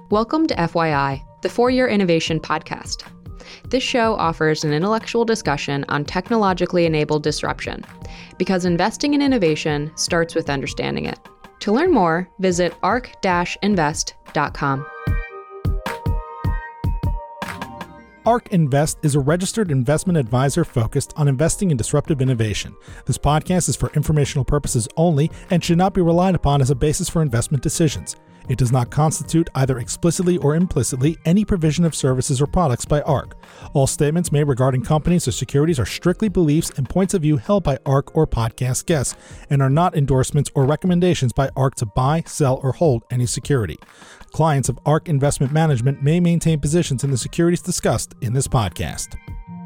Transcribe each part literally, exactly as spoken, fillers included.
Welcome to F Y I, the Four-Year Innovation Podcast. This show offers an intellectual discussion on technologically enabled disruption, because investing in innovation starts with understanding it. To learn more, visit arc dash invest dot com. ARK Invest is a registered investment advisor focused on investing in disruptive innovation. This podcast is for informational purposes only and should not be relied upon as a basis for investment decisions. It does not constitute, either explicitly or implicitly, any provision of services or products by ARK. All statements made regarding companies or securities are strictly beliefs and points of view held by ARK or podcast guests and are not endorsements or recommendations by ARK to buy, sell, or hold any security. Clients of ARK Investment Management may maintain positions in the securities discussed in this podcast.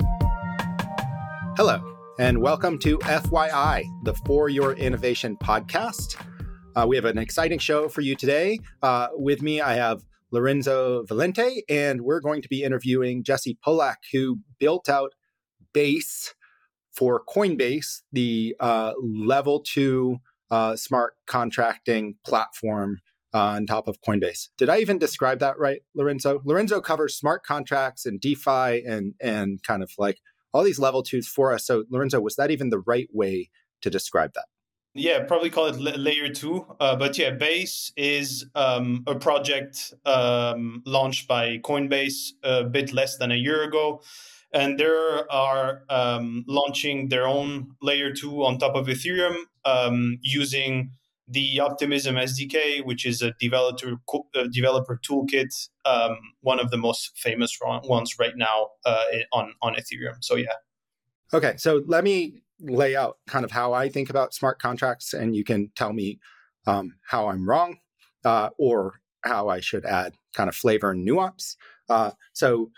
Hello, and welcome to F Y I, the For-Your Innovation Podcast. Uh, we have an exciting show for you today. Uh, with me, I have Lorenzo Valente, and we're going to be interviewing Jesse Polak, who built out Base for Coinbase, the uh, level two uh, smart contracting platform uh, on top of Coinbase. Did I even describe that right, Lorenzo? Lorenzo covers smart contracts and DeFi and and kind of like all these level twos for us. So, Lorenzo, was that even the right way to describe that? Yeah, probably call it la- layer two. Uh, but yeah, Base is um, a project um, launched by Coinbase a bit less than a year ago. And they are um, launching their own layer two on top of Ethereum um, using the Optimism S D K, which is a developer uh, developer toolkit, um, one of the most famous ones right now uh, on, on Ethereum. So yeah. Okay, so let me lay out kind of how I think about smart contracts, and you can tell me um, how I'm wrong uh, or how I should add kind of flavor and nuance. Uh, so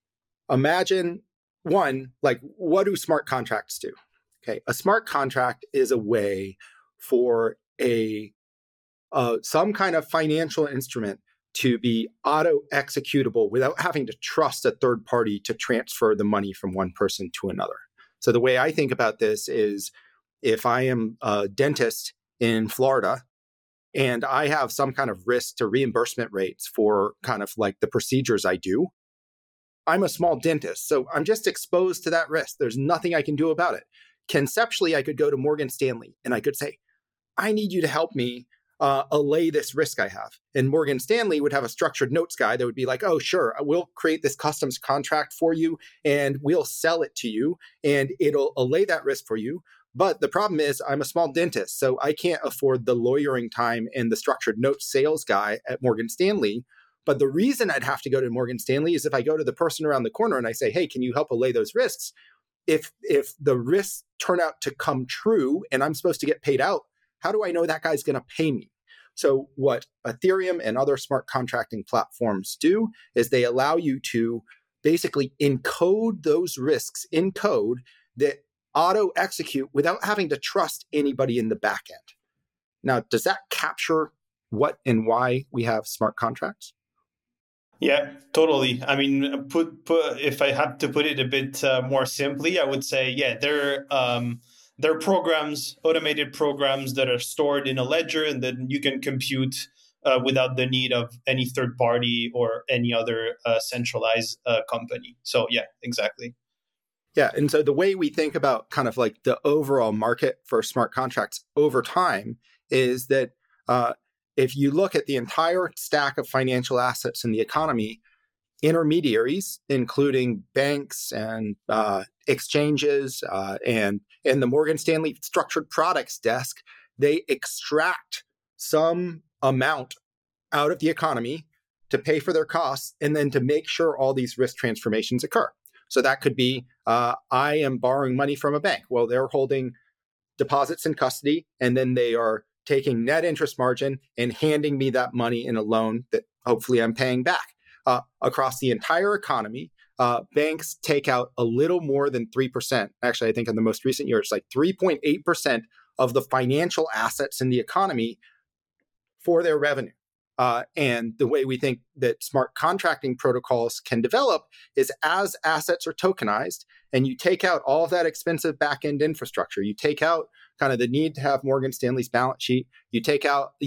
imagine one, like, what do smart contracts do? Okay, a smart contract is a way for a uh, some kind of financial instrument to be auto-executable without having to trust a third party to transfer the money from one person to another. So the way I think about this is, if I am a dentist in Florida and I have some kind of risk to reimbursement rates for kind of like the procedures I do, I'm a small dentist, so I'm just exposed to that risk. There's nothing I can do about it. Conceptually, I could go to Morgan Stanley and I could say, I need you to help me uh, allay this risk I have. And Morgan Stanley would have a structured notes guy that would be like, oh, sure, we'll create this customs contract for you and we'll sell it to you and it'll allay that risk for you. But the problem is I'm a small dentist, so I can't afford the lawyering time and the structured notes sales guy at Morgan Stanley. But the reason I'd have to go to Morgan Stanley is if I go to the person around the corner and I say, hey, can you help allay those risks? If, if the risks turn out to come true and I'm supposed to get paid out, how do I know that guy's going to pay me? So what Ethereum and other smart contracting platforms do is they allow you to basically encode those risks in code that auto-execute without having to trust anybody in the back end. Now, does that capture what and why we have smart contracts? Yeah, totally. I mean, put, put if I had to put it a bit uh, more simply, I would say, yeah, they're um, they're programs, automated programs that are stored in a ledger and then you can compute uh, without the need of any third party or any other uh, centralized uh, company. So yeah, exactly. Yeah, and so the way we think about kind of like the overall market for smart contracts over time is that uh, if you look at the entire stack of financial assets in the economy, intermediaries, including banks and uh, exchanges uh, and, and the Morgan Stanley structured products desk, they extract some amount out of the economy to pay for their costs and then to make sure all these risk transformations occur. So that could be, uh, I am borrowing money from a bank. Well, they're holding deposits in custody, and then they are taking net interest margin and handing me that money in a loan that hopefully I'm paying back. Uh, across the entire economy, uh, banks take out a little more than three percent. Actually, I think in the most recent year, it's like three point eight percent of the financial assets in the economy for their revenue. Uh, and the way we think that smart contracting protocols can develop is as assets are tokenized and you take out all of that expensive back-end infrastructure, you take out kind of the need to have Morgan Stanley's balance sheet, you take out, you know,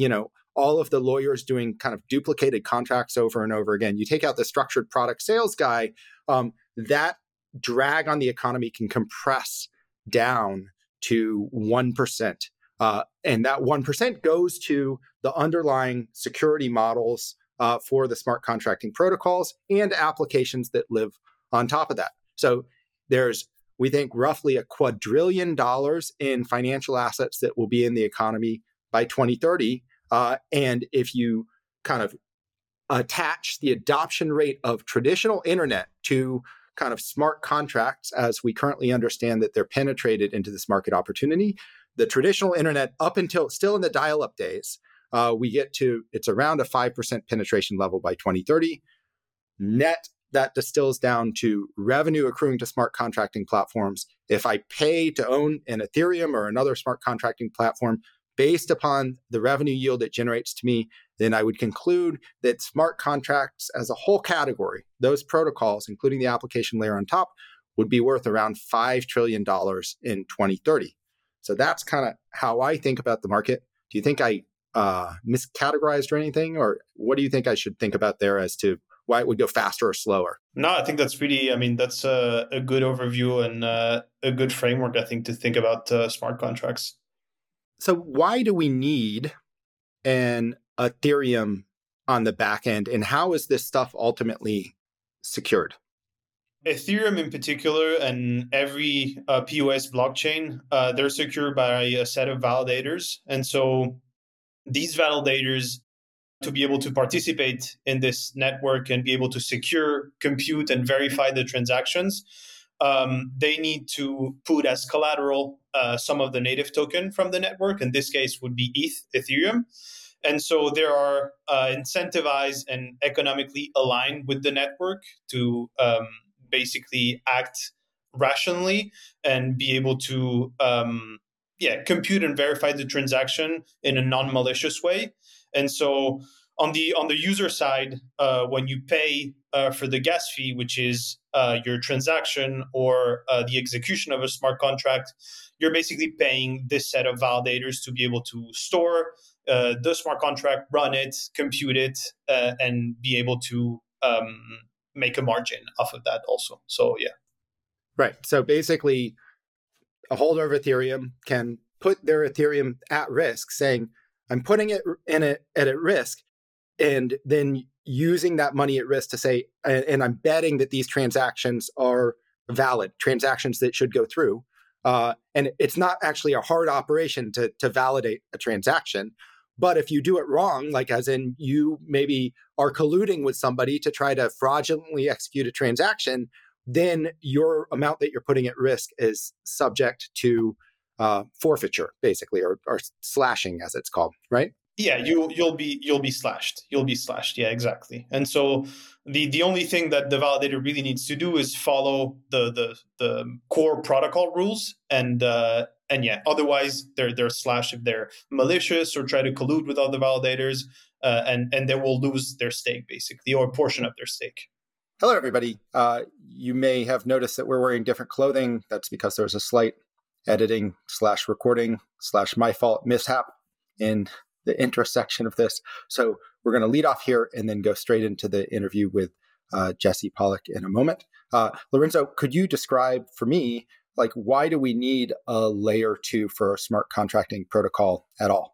all of the lawyers doing kind of duplicated contracts over and over again. You take out the structured product sales guy, um, that drag on the economy can compress down to one percent. Uh, and that one percent goes to the underlying security models uh, for the smart contracting protocols and applications that live on top of that. So there's, we think, roughly a quadrillion dollars in financial assets that will be in the economy by twenty thirty. Uh, and if you kind of attach the adoption rate of traditional internet to kind of smart contracts as we currently understand that they're penetrated into this market opportunity, the traditional internet up until still in the dial-up days, uh, we get to, it's around a five percent penetration level by twenty thirty. Net, that distills down to revenue accruing to smart contracting platforms. If I pay to own an Ethereum or another smart contracting platform based upon the revenue yield it generates to me, then I would conclude that smart contracts as a whole category, those protocols, including the application layer on top, would be worth around five trillion dollars in twenty thirty. So that's kind of how I think about the market. Do you think I uh, miscategorized or anything? Or what do you think I should think about there as to why it would go faster or slower? No, I think that's really, I mean, that's a, a good overview and uh, a good framework, I think, to think about uh, smart contracts. So why do we need an Ethereum on the back end, and how is this stuff ultimately secured? Ethereum in particular, and every uh, P O S blockchain, uh, they're secured by a set of validators. And so these validators, to be able to participate in this network and be able to secure, compute, and verify the transactions, um, they need to put as collateral uh, some of the native token from the network. In this case, would be E T H, Ethereum. And so they are uh, incentivized and economically aligned with the network to um, basically act rationally and be able to um, yeah, compute and verify the transaction in a non-malicious way. And so on the on the user side, uh, when you pay uh, for the gas fee, which is uh, your transaction or uh, the execution of a smart contract, you're basically paying this set of validators to be able to store uh, the smart contract, run it, compute it, uh, and be able to um, make a margin off of that also. So, yeah. Right. So basically, a holder of Ethereum can put their Ethereum at risk, saying, I'm putting it in it at a risk, and then using that money at risk to say, and I'm betting that these transactions are valid, transactions that should go through. Uh, and it's not actually a hard operation to, to validate a transaction. But if you do it wrong, like as in you maybe are colluding with somebody to try to fraudulently execute a transaction, then your amount that you're putting at risk is subject to uh, forfeiture, basically, or, or slashing, as it's called, right? Yeah, you you'll be you'll be slashed. You'll be slashed. Yeah, exactly. And so the the only thing that the validator really needs to do is follow the the the core protocol rules, and uh, and yeah, otherwise they're they're slashed if they're malicious or try to collude with other validators, uh, and and they will lose their stake basically, or a portion of their stake. Hello, everybody. Uh, you may have noticed that we're wearing different clothing. That's because there was a slight editing slash recording slash my fault mishap in the intersection of this. So we're going to lead off here and then go straight into the interview with uh, Jesse Pollak in a moment. Uh, Lorenzo, could you describe for me, like, why do we need a layer two for a smart contracting protocol at all?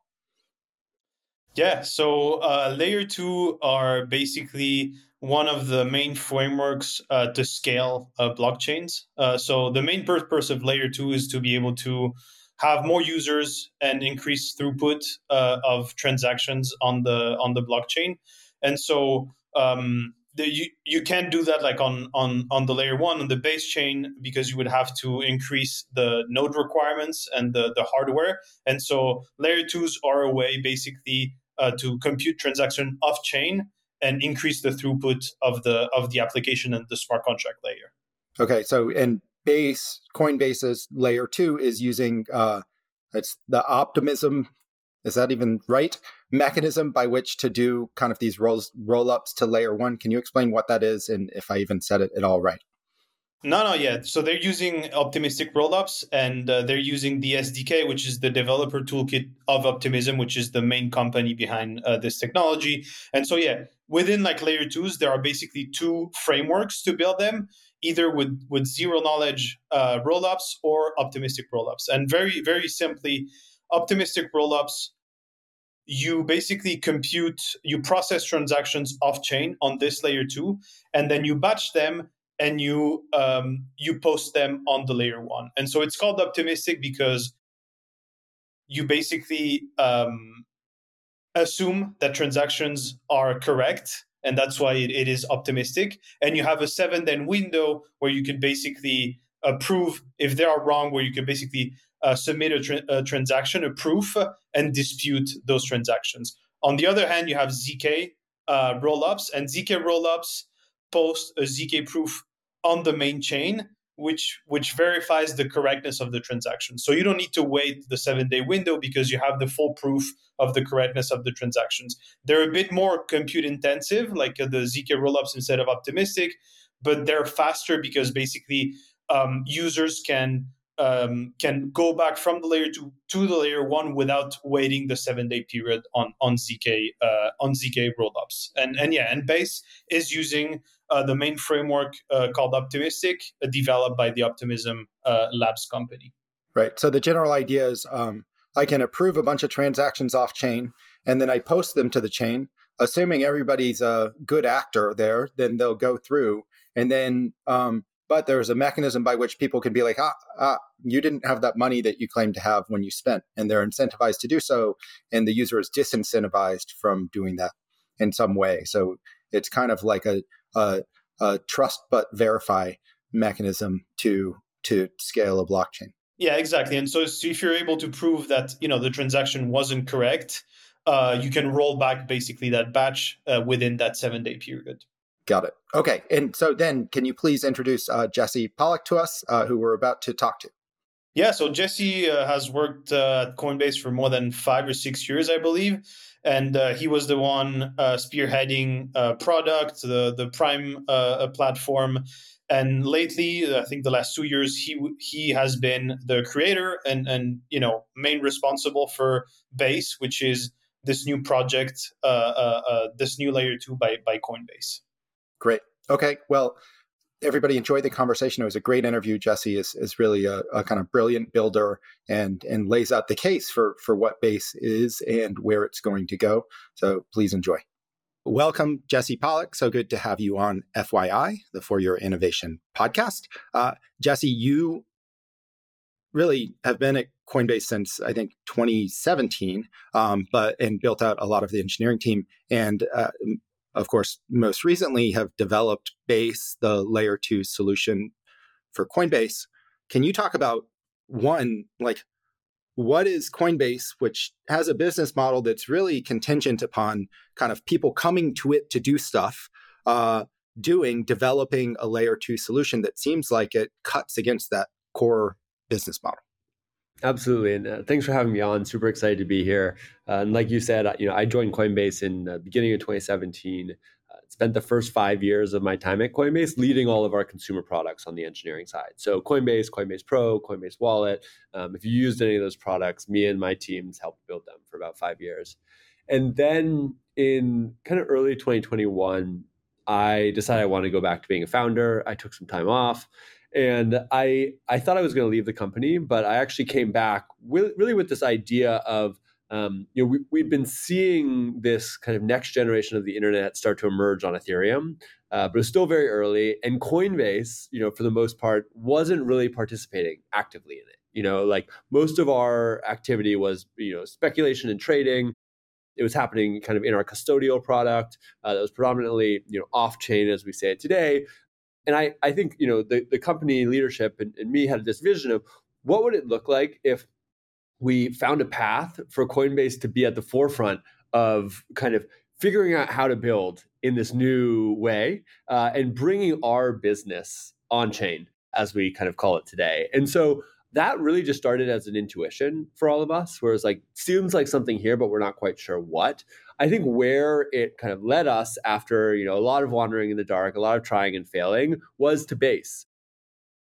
Yeah, so uh, layer two are basically one of the main frameworks uh, to scale uh, blockchains. Uh, so the main purpose of layer two is to be able to have more users and increase throughput uh, of transactions on the on the blockchain. And so um, the, you you can't do that like on on on the layer one on the base chain, because you would have to increase the node requirements and the the hardware. And so layer twos are a way basically uh, to compute transaction off chain and increase the throughput of the of the application and the smart contract layer. Okay, so and Base, Coinbase's layer two is using uh, it's the optimism, is that even right? Mechanism by which to do kind of these rolls roll ups to layer one. Can you explain what that is and if I even said it at all right? No, no, yeah. So they're using optimistic rollups, and uh, they're using the S D K, which is the developer toolkit of Optimism, which is the main company behind uh, this technology. And so, yeah, within like layer twos, there are basically two frameworks to build them, either with, with zero knowledge uh, rollups or optimistic rollups. And very, very simply, optimistic rollups, you basically compute, you process transactions off chain on this layer two, and then you batch them and you um, you post them on the layer one. And so it's called optimistic because you basically um, assume that transactions are correct, and that's why it, it is optimistic. And you have a seven then window where you can basically approve if they are wrong, where you can basically uh, submit a, tra- a transaction, a proof, and dispute those transactions. On the other hand, you have Z K uh, rollups, and Z K rollups post a Z K proof on the main chain, which which verifies the correctness of the transaction. So you don't need to wait the seven-day window because you have the full proof of the correctness of the transactions. They're a bit more compute intensive, like uh, the Z K rollups instead of optimistic, but they're faster because basically um, users can um, can go back from the layer two to the layer one without waiting the seven-day period on on Z K uh, on Z K rollups. And and yeah, and Base is using uh, the main framework uh, called Optimistic, uh, developed by the Optimism uh, Labs company. Right. So the general idea is um, I can approve a bunch of transactions off chain, and then I post them to the chain, assuming everybody's a good actor there. Then they'll go through, and then. Um, But there's a mechanism by which people can be like, ah, ah, you didn't have that money that you claimed to have when you spent. And they're incentivized to do so. And the user is disincentivized from doing that in some way. So it's kind of like a, a, a trust but verify mechanism to to scale a blockchain. Yeah, exactly. And so, so if you're able to prove that, you know, the transaction wasn't correct, uh, you can roll back basically that batch uh, within that seven-day period. Got it. Okay. And so then can you please introduce uh, Jesse Pollack to us, uh, who we're about to talk to? Yeah, so Jesse uh, has worked uh, at Coinbase for more than five or six years, I believe. And uh, he was the one uh, spearheading uh, product, the, the Prime uh, platform. And lately, I think the last two years, he he has been the creator and, and you know main responsible for Base, which is this new project, uh, uh, uh, this new layer two by, by Coinbase. Great. Okay. Well, everybody enjoyed the conversation. It was a great interview. Jesse is is really a, a kind of brilliant builder and and lays out the case for for what Base is and where it's going to go. So please enjoy. Welcome, Jesse Pollack. So good to have you on F Y I, the For Your Innovation podcast. Uh, Jesse, you really have been at Coinbase since, I think, twenty seventeen, um, but and built out a lot of the engineering team. And uh, of course, most recently have developed Base, the layer two solution for Coinbase. Can you talk about, one, like, what is Coinbase, which has a business model that's really contingent upon kind of people coming to it to do stuff, uh, doing, developing a layer two solution that seems like it cuts against that core business model? Absolutely. And uh, thanks for having me on. Super excited to be here. Uh, and like you said, you know, I joined Coinbase in the beginning of twenty seventeen. Uh, spent the first five years of my time at Coinbase leading all of our consumer products on the engineering side. So Coinbase, Coinbase Pro, Coinbase Wallet. Um, if you used any of those products, me and my teams helped build them for about five years. And then in kind of early twenty twenty-one, I decided I wanted to go back to being a founder. I took some time off. And I I thought I was going to leave the company, but I actually came back with, really with this idea of, um, you know, we, we've been seeing this kind of next generation of the internet start to emerge on Ethereum, uh, but it was still very early. And Coinbase, you know, for the most part, wasn't really participating actively in it. You know, like most of our activity was, you know, speculation and trading. It was happening kind of in our custodial product uh, that was predominantly, you know, off-chain as we say it today. And I, I think, you know, the, the company leadership and, and me had this vision of what would it look like if we found a path for Coinbase to be at the forefront of kind of figuring out how to build in this new way uh, and bringing our business on chain, as we kind of call it today. And so that really just started as an intuition for all of us, where it's like, seems like something here, but we're not quite sure what. I think where it kind of led us after, you know, a lot of wandering in the dark, a lot of trying and failing, was to Base.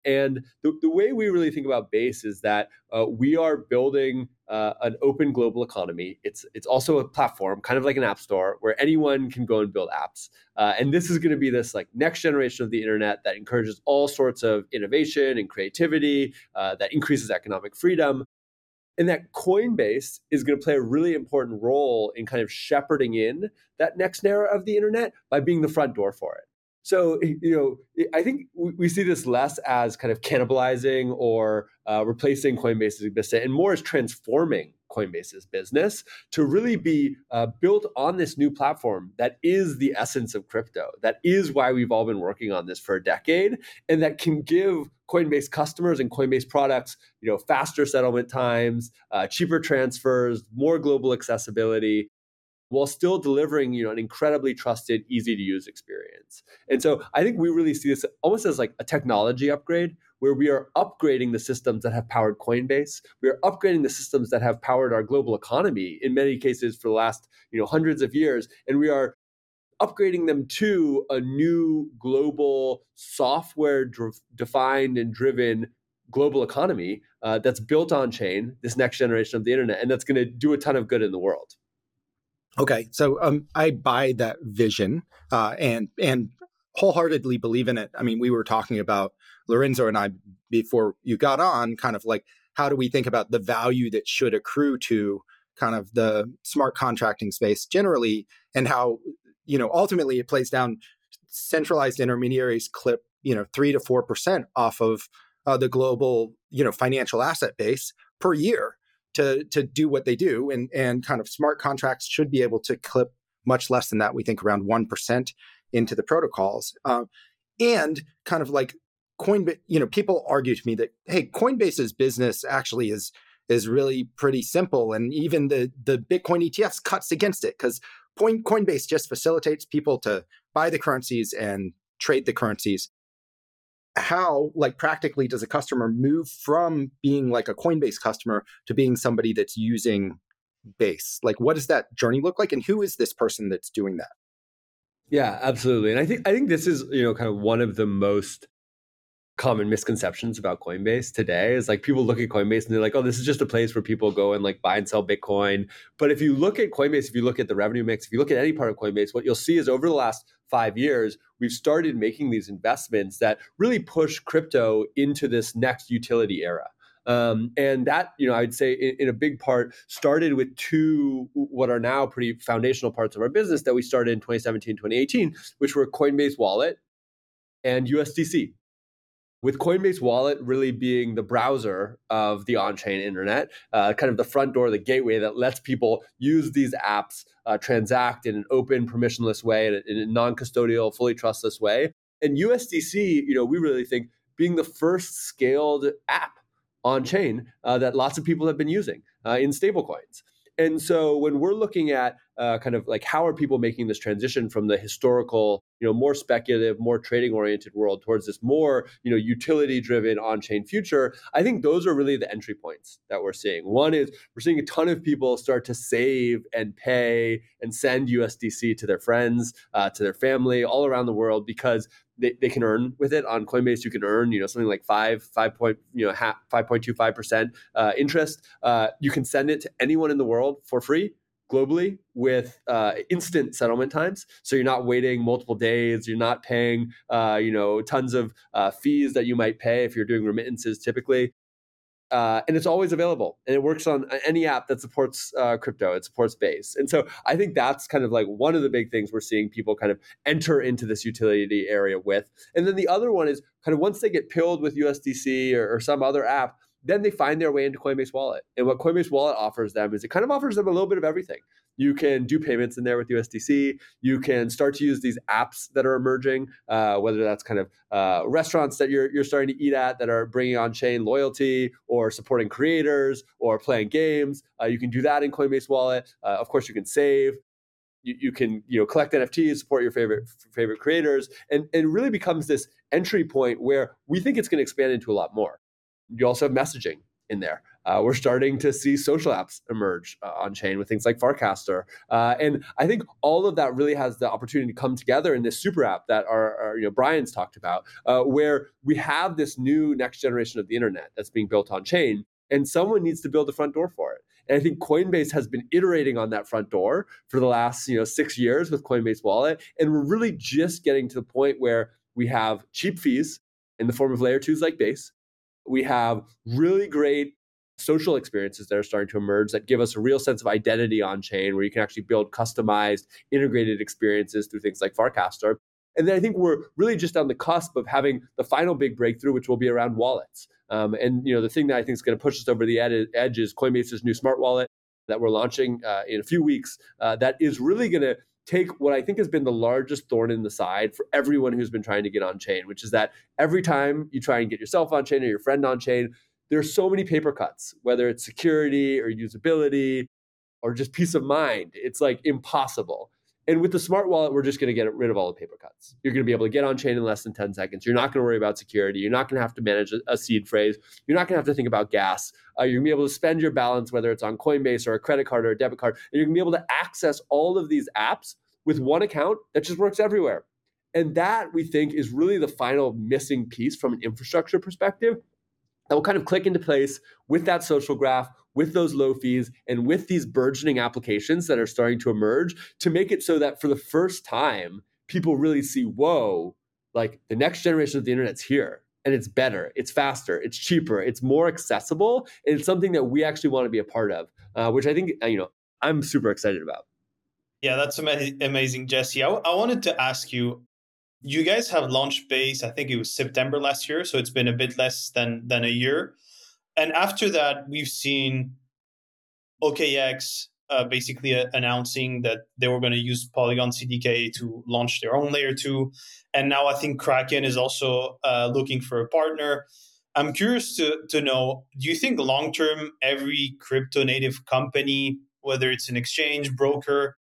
And the, the way we really think about Base is that uh, we are building uh, an open global economy. It's it's also a platform, kind of like an app store, where anyone can go and build apps. Uh, and this is going to be this like next generation of the internet that encourages all sorts of innovation and creativity, uh, that increases economic freedom. And that Coinbase is going to play a really important role in kind of shepherding in that next era of the internet by being the front door for it. So, you know, I think we see this less as kind of cannibalizing or uh, replacing Coinbase's business and more as transforming Coinbase's business to really be uh, built on this new platform that is the essence of crypto. That is why we've all been working on this for a decade, and that can give Coinbase customers and Coinbase products, you know, faster settlement times, uh, cheaper transfers, more global accessibility, while still delivering, you know, an incredibly trusted, easy to use experience. And so I think we really see this almost as like a technology upgrade where we are upgrading the systems that have powered Coinbase. We are upgrading the systems that have powered our global economy in many cases for the last, you know, hundreds of years. And we are upgrading them to a new global software dr- defined and driven global economy uh, that's built on chain, this next generation of the internet, and that's going to do a ton of good in the world. Okay, so um, I buy that vision uh, and and wholeheartedly believe in it. I mean, we were talking about, Lorenzo and I, before you got on, kind of like, how do we think about the value that should accrue to kind of the smart contracting space generally, and how, you know, ultimately it plays down, centralized intermediaries clip, you know, three to four percent off of uh, the global, you know, financial asset base per year to to do what they do, and and kind of smart contracts should be able to clip much less than that. We think around one percent into the protocols, uh, and kind of like Coinbase. You know, people argue to me that, hey, Coinbase's business actually is is really pretty simple, and even the the Bitcoin E T Fs cuts against it because Coinbase just facilitates people to buy the currencies and trade the currencies. How, like, practically does a customer move from being like a Coinbase customer to being somebody that's using Base? Like, what does that journey look like, and who is this person that's doing that? Yeah, absolutely. And I think I think this is, you know, kind of one of the most common misconceptions about Coinbase today is like people look at Coinbase and they're like, oh, this is just a place where people go and like buy and sell Bitcoin. But if you look at Coinbase, if you look at the revenue mix, if you look at any part of Coinbase, what you'll see is over the last five years, we've started making these investments that really push crypto into this next utility era. Um, and that, you know, I'd say in, in a big part started with two, what are now pretty foundational parts of our business that we started in twenty seventeen, twenty eighteen, which were Coinbase Wallet and U S D C. With Coinbase Wallet really being the browser of the on-chain internet, uh, kind of the front door, the gateway that lets people use these apps, uh, transact in an open, permissionless way, in a, in a non-custodial, fully trustless way. And U S D C, you know, we really think being the first scaled app on-chain uh, that lots of people have been using uh, in stablecoins. And so when we're looking at uh, kind of like how are people making this transition from the historical, you know, more speculative, more trading oriented world towards this more, you know, utility driven on-chain future, I think those are really the entry points that we're seeing. One is we're seeing a ton of people start to save and pay and send U S D C to their friends, uh, to their family all around the world because They, they can earn with it. On Coinbase, you can earn, you know, something like five, five point, you know, half, five point two five percent uh, interest. Uh, you can send it to anyone in the world for free, globally, with uh, instant settlement times. So you're not waiting multiple days. You're not paying, uh, you know, tons of uh, fees that you might pay if you're doing remittances typically. Uh, and it's always available, and it works on any app that supports uh, crypto. It supports Base, and so I think that's kind of like one of the big things we're seeing people kind of enter into this utility area with. And then the other one is kind of once they get pilled with U S D C or, or some other app, then they find their way into Coinbase Wallet. And what Coinbase Wallet offers them is it kind of offers them a little bit of everything. You can do payments in there with U S D C. You can start to use these apps that are emerging, uh, whether that's kind of uh, restaurants that you're you're starting to eat at that are bringing on-chain loyalty or supporting creators or playing games. Uh, you can do that in Coinbase Wallet. Uh, of course, you can save. You, you can you know collect N F Ts, support your favorite favorite creators, and, and it really becomes this entry point where we think it's going to expand into a lot more. You also have messaging in there. Uh, we're starting to see social apps emerge uh, on chain with things like Farcaster. Uh, and I think all of that really has the opportunity to come together in this super app that our, our you know, Brian's talked about, uh, where we have this new next generation of the internet that's being built on chain, and someone needs to build the front door for it. And I think Coinbase has been iterating on that front door for the last you know six years with Coinbase Wallet, and we're really just getting to the point where we have cheap fees in the form of layer twos like Base. We have really great social experiences that are starting to emerge that give us a real sense of identity on chain, where you can actually build customized, integrated experiences through things like Farcaster. And then I think we're really just on the cusp of having the final big breakthrough, which will be around wallets. Um, and you know, the thing that I think is going to push us over the ed- edge is Coinbase's new smart wallet that we're launching uh, in a few weeks. Uh, that is really going to take what I think has been the largest thorn in the side for everyone who's been trying to get on chain, which is that every time you try and get yourself on chain or your friend on chain, there's so many paper cuts, whether it's security or usability or just peace of mind. It's like impossible. And with the smart wallet, we're just going to get rid of all the paper cuts. You're going to be able to get on chain in less than ten seconds. You're not going to worry about security. You're not going to have to manage a, a seed phrase. You're not going to have to think about gas. Uh, you're going to be able to spend your balance, whether it's on Coinbase or a credit card or a debit card. And you're going to be able to access all of these apps with one account that just works everywhere. And that, we think, is really the final missing piece from an infrastructure perspective that will kind of click into place with that social graph, with those low fees, and with these burgeoning applications that are starting to emerge to make it so that for the first time, people really see, whoa, like the next generation of the internet's here, and it's better, it's faster, it's cheaper, it's more accessible, and it's something that we actually want to be a part of, uh, which I think, you know, I'm super excited about. Yeah, that's ama- amazing, Jesse. I, I wanted to ask you, you guys have launched Base, I think it was September last year, so it's been a bit less than, than a year. And after that, we've seen O K X uh, basically uh, announcing that they were going to use Polygon C D K to launch their own layer two. And now I think Kraken is also uh, looking for a partner. I'm curious to, to know, do you think long-term every crypto native company, whether it's an exchange, broker,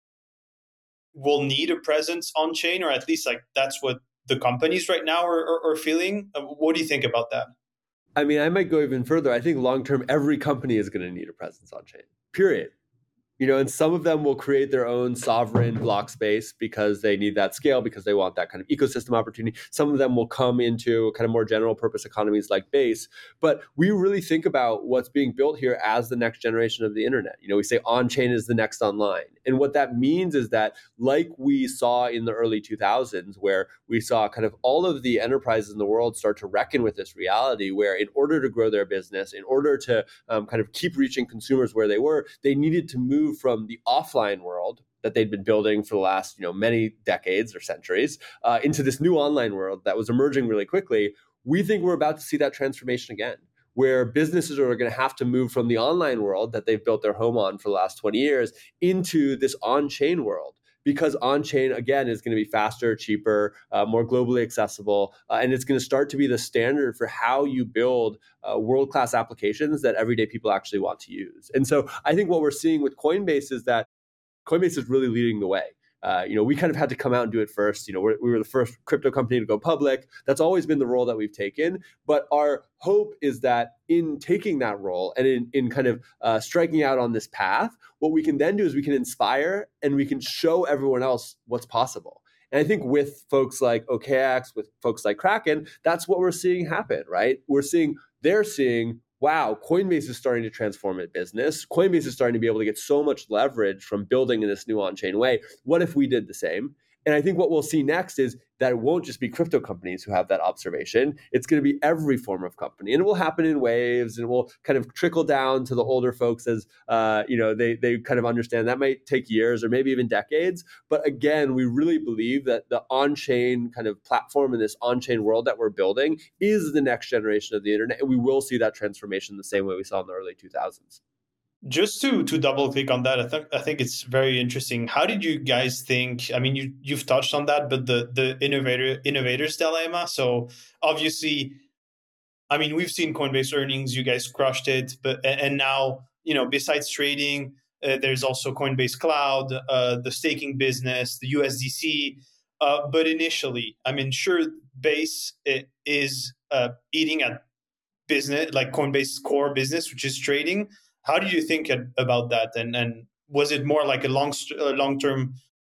will need a presence on chain, or at least like that's what the companies right now are, are, are feeling? What do you think about that? I mean, I might go even further. I think long-term, every company is going to need a presence on chain, period. You know, and some of them will create their own sovereign block space because they need that scale, because they want that kind of ecosystem opportunity. Some of them will come into kind of more general purpose economies like Base. But we really think about what's being built here as the next generation of the internet. You know, we say on-chain is the next online. And what that means is that, like we saw in the early two thousands, where we saw kind of all of the enterprises in the world start to reckon with this reality, where in order to grow their business, in order to um, kind of keep reaching consumers where they were, they needed to move from the offline world that they'd been building for the last, you know, many decades or centuries uh, into this new online world that was emerging really quickly. We think we're about to see that transformation again, where businesses are going to have to move from the online world that they've built their home on for the last twenty years into this on-chain world. Because on-chain, again, is going to be faster, cheaper, uh, more globally accessible, uh, and it's going to start to be the standard for how you build uh, world-class applications that everyday people actually want to use. And so I think what we're seeing with Coinbase is that Coinbase is really leading the way. Uh, you know, we kind of had to come out and do it first. You know, we're, we were the first crypto company to go public. That's always been the role that we've taken. But our hope is that in taking that role and in, in kind of uh, striking out on this path, what we can then do is we can inspire and we can show everyone else what's possible. And I think with folks like O K X, with folks like Kraken, that's what we're seeing happen, right? We're seeing, they're seeing, wow, Coinbase is starting to transform its business. Coinbase is starting to be able to get so much leverage from building in this new on-chain way. What if we did the same? And I think what we'll see next is that it won't just be crypto companies who have that observation. It's going to be every form of company. And it will happen in waves, and it will kind of trickle down to the older folks as, uh, you know, they, they kind of understand that might take years or maybe even decades. But again, we really believe that the on-chain kind of platform in this on-chain world that we're building is the next generation of the internet. And we will see that transformation the same way we saw in the early two thousands. Just to to double click on that, I think I think it's very interesting. How did you guys think? I mean, you you've touched on that, but the the innovator innovators dilemma. So obviously, I mean, we've seen Coinbase earnings. You guys crushed it, but and now, you know, besides trading, uh, there's also Coinbase Cloud, uh, the staking business, the U S D C. Uh, but initially, I mean, sure, Base is uh, eating at business, like Coinbase's core business, which is trading. How do you think about that? And and was it more like a long uh, long term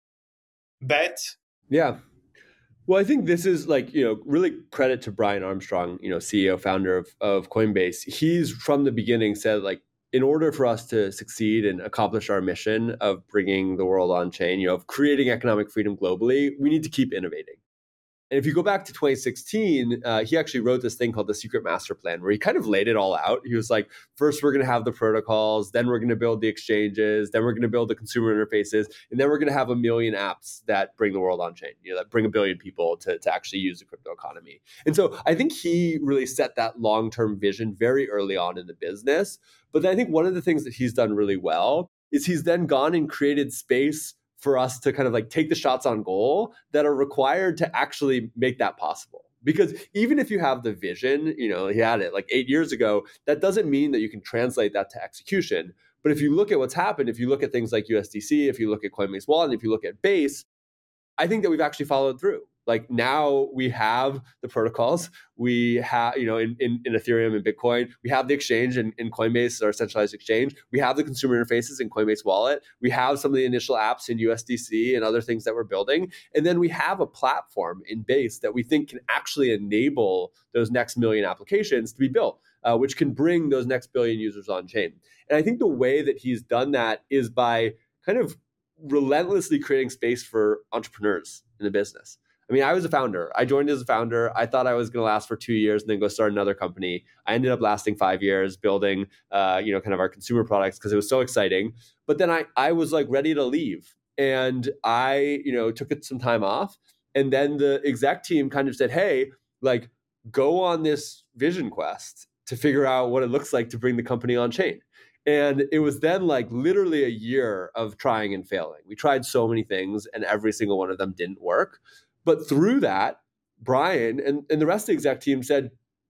bet? Yeah. Well, I think this is like, you know, really credit to Brian Armstrong, you know, C E O, founder of, of Coinbase. He's from the beginning said, like, in order for us to succeed and accomplish our mission of bringing the world on chain, you know, of creating economic freedom globally, we need to keep innovating. And if you go back to twenty sixteen, uh, he actually wrote this thing called the Secret Master Plan, where he kind of laid it all out. He was like, first, we're going to have the protocols, then we're going to build the exchanges, then we're going to build the consumer interfaces, and then we're going to have a million apps that bring the world on chain, you know, that bring a billion people to, to actually use the crypto economy. And so I think he really set that long-term vision very early on in the business. But then I think one of the things that he's done really well is he's then gone and created space for us to kind of like take the shots on goal that are required to actually make that possible. Because even if you have the vision, you know, he had it like eight years ago, that doesn't mean that you can translate that to execution. But if you look at what's happened, if you look at things like U S D C, if you look at Coinbase Wallet, and if you look at Base, I think that we've actually followed through. Like now we have the protocols, we have, you know, in, in, in Ethereum and Bitcoin, we have the exchange in, in Coinbase, our centralized exchange. We have the consumer interfaces in Coinbase Wallet. We have some of the initial apps in U S D C and other things that we're building. And then we have a platform in Base that we think can actually enable those next million applications to be built, uh, which can bring those next billion users on chain. And I think the way that he's done that is by kind of relentlessly creating space for entrepreneurs in the business. I mean, I was a founder. I joined as a founder. I thought I was going to last for two years and then go start another company. I ended up lasting five years building, uh, you know, kind of our consumer products because it was so exciting. But then I, I was like ready to leave, and I, you know, took some time off. And then the exec team kind of said, "Hey, like, go on this vision quest to figure out what it looks like to bring the company on chain." And it was then like literally a year of trying and failing. We tried so many things, and every single one of them didn't work. But through that, Brian and, and the rest of the exec team said,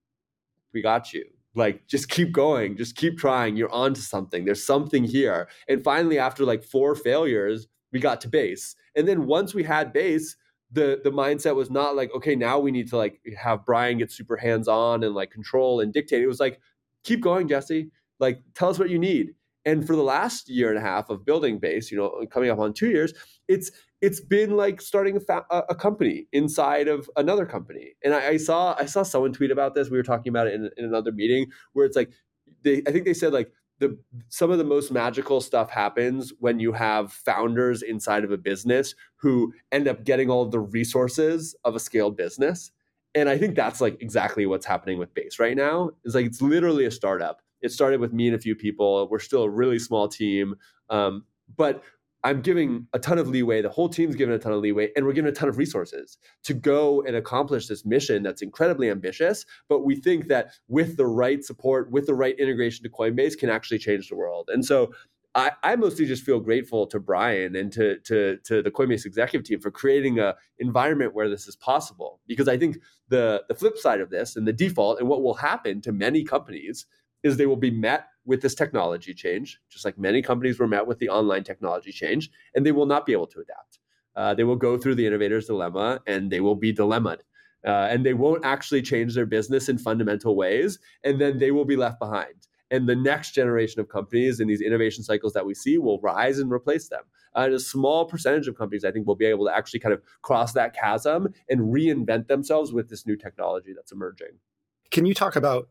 "We got you. Like, just keep going. Just keep trying. You're onto something. There's something here." And finally, after like four failures, we got to Base. And then once we had Base, the, the mindset was not like, okay, now we need to like have Brian get super hands-on and like control and dictate. It was like, keep going, Jesse. Like, tell us what you need. And for the last year and a half of building Base, you know, coming up on two years, it's it's been like starting a, fa- a company inside of another company. And I, I saw I saw someone tweet about this. We were talking about it in, in another meeting where it's like, they, I think they said like the some of the most magical stuff happens when you have founders inside of a business who end up getting all of the resources of a scaled business. And I think that's like exactly what's happening with Base right now. It's like, it's literally a startup. It started with me and a few people. We're still a really small team, um, but I'm giving a ton of leeway. The whole team's given a ton of leeway, and we're given a ton of resources to go and accomplish this mission that's incredibly ambitious. But we think that with the right support, with the right integration to Coinbase, can actually change the world. And so I, I mostly just feel grateful to Brian and to, to, to the Coinbase executive team for creating an environment where this is possible. Because I think the, the flip side of this, and the default, and what will happen to many companies, is they will be met with this technology change, just like many companies were met with the online technology change, and they will not be able to adapt. Uh, they will go through the innovator's dilemma, and they will be dilemmaed. Uh, and they won't actually change their business in fundamental ways, and then they will be left behind. And the next generation of companies in these innovation cycles that we see will rise and replace them. Uh, and a small percentage of companies, I think, will be able to actually kind of cross that chasm and reinvent themselves with this new technology that's emerging. Can you talk about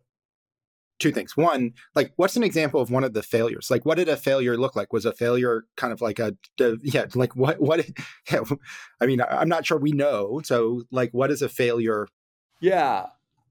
two things? One, like, what's an example of one of the failures? Like, what did a failure look like? Was a failure kind of like a, a yeah, like what, what, yeah, I mean, I'm not sure we know. So like, what is a failure? Yeah.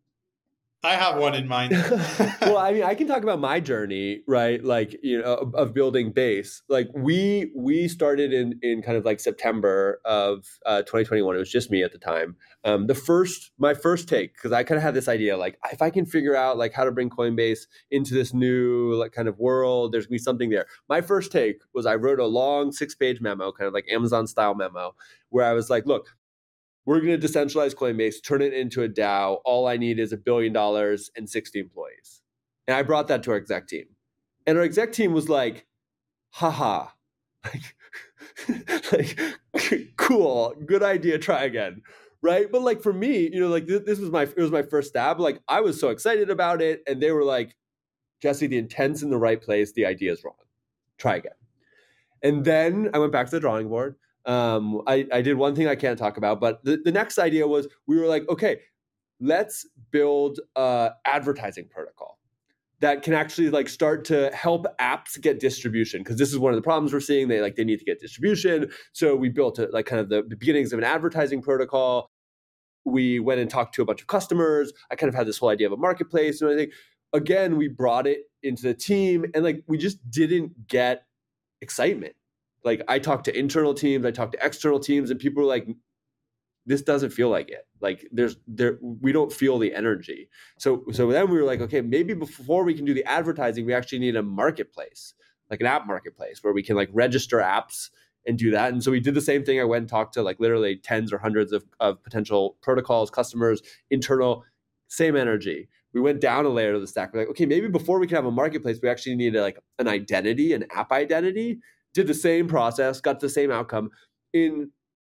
I have one in mind. Well, I mean, I can talk about my journey, right? Like, you know, of, of building Base. Like we we started in in kind of like September of uh, twenty twenty-one. It was just me at the time. Um, the first, my first take, because I kind of had this idea, like, if I can figure out like how to bring Coinbase into this new like kind of world, there's gonna be something there. My first take was I wrote a long six page memo, kind of like Amazon style memo, where I was like, look, we're going to decentralize Coinbase, turn it into a DAO. All I need is a billion dollars and sixty employees. And I brought that to our exec team. And our exec team was like, haha, like, like cool, good idea, try again, right? But like for me, you know, like this, this was my it was my first stab. Like I was so excited about it, and they were like, Jesse, the intent's in the right place, the idea is wrong. Try again. And then I went back to the drawing board. Um, I, I did one thing I can't talk about, but the, the next idea was we were like, okay, let's build a advertising protocol that can actually like start to help apps get distribution, because this is one of the problems we're seeing. They like they need to get distribution. So we built a, like kind of the, the beginnings of an advertising protocol. We went and talked to a bunch of customers. I kind of had this whole idea of a marketplace and everything. Again, we brought it into the team, and like we just didn't get excitement. Like I talked to internal teams, I talked to external teams, and people were like, this doesn't feel like it. Like there's there we don't feel the energy. So so then we were like, okay, maybe before we can do the advertising, we actually need a marketplace, like an app marketplace where we can like register apps and do that. And so we did the same thing. I went and talked to like literally tens or hundreds of, of potential protocols, customers, internal, same energy. We went down a layer of the stack. We're like, okay, maybe before we can have a marketplace, we actually need a, like an identity, an app identity. Did the same process, got the same outcome. In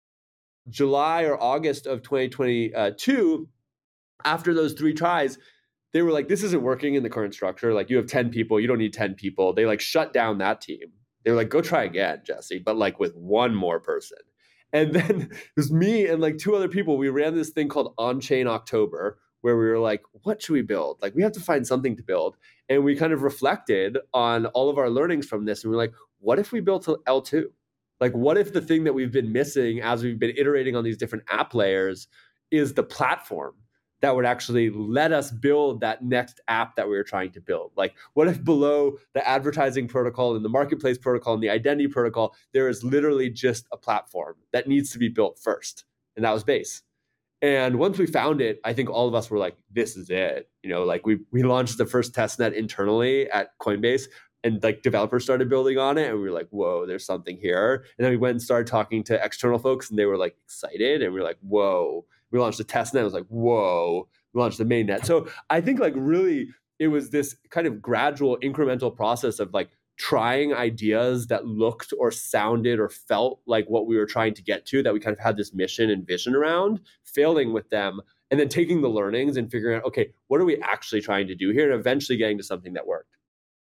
July or August of twenty twenty-two, after those three tries, they were like, this isn't working in the current structure. Like you have ten people, you don't need ten people. They like shut down that team. They were like, go try again, Jesse, but like with one more person. And then it was me and like two other people. We ran this thing called On-Chain October, where we were like, what should we build? Like, we have to find something to build. And we kind of reflected on all of our learnings from this. And we we're like, what if we built L two? Like, what if the thing that we've been missing as we've been iterating on these different app layers is the platform that would actually let us build that next app that we were trying to build? Like, what if below the advertising protocol and the marketplace protocol and the identity protocol, there is literally just a platform that needs to be built first? And that was Base. And once we found it, I think all of us were like, this is it. You know, like we we launched the first testnet internally at Coinbase, and like developers started building on it, and we were like, whoa, there's something here. And then we went and started talking to external folks, and they were like excited, and we were like, whoa. We launched the testnet, it was like, whoa. We launched the mainnet. So I think like really it was this kind of gradual incremental process of like trying ideas that looked or sounded or felt like what we were trying to get to, that we kind of had this mission and vision around, failing with them, and then taking the learnings and figuring out, okay, what are we actually trying to do here, and eventually getting to something that worked.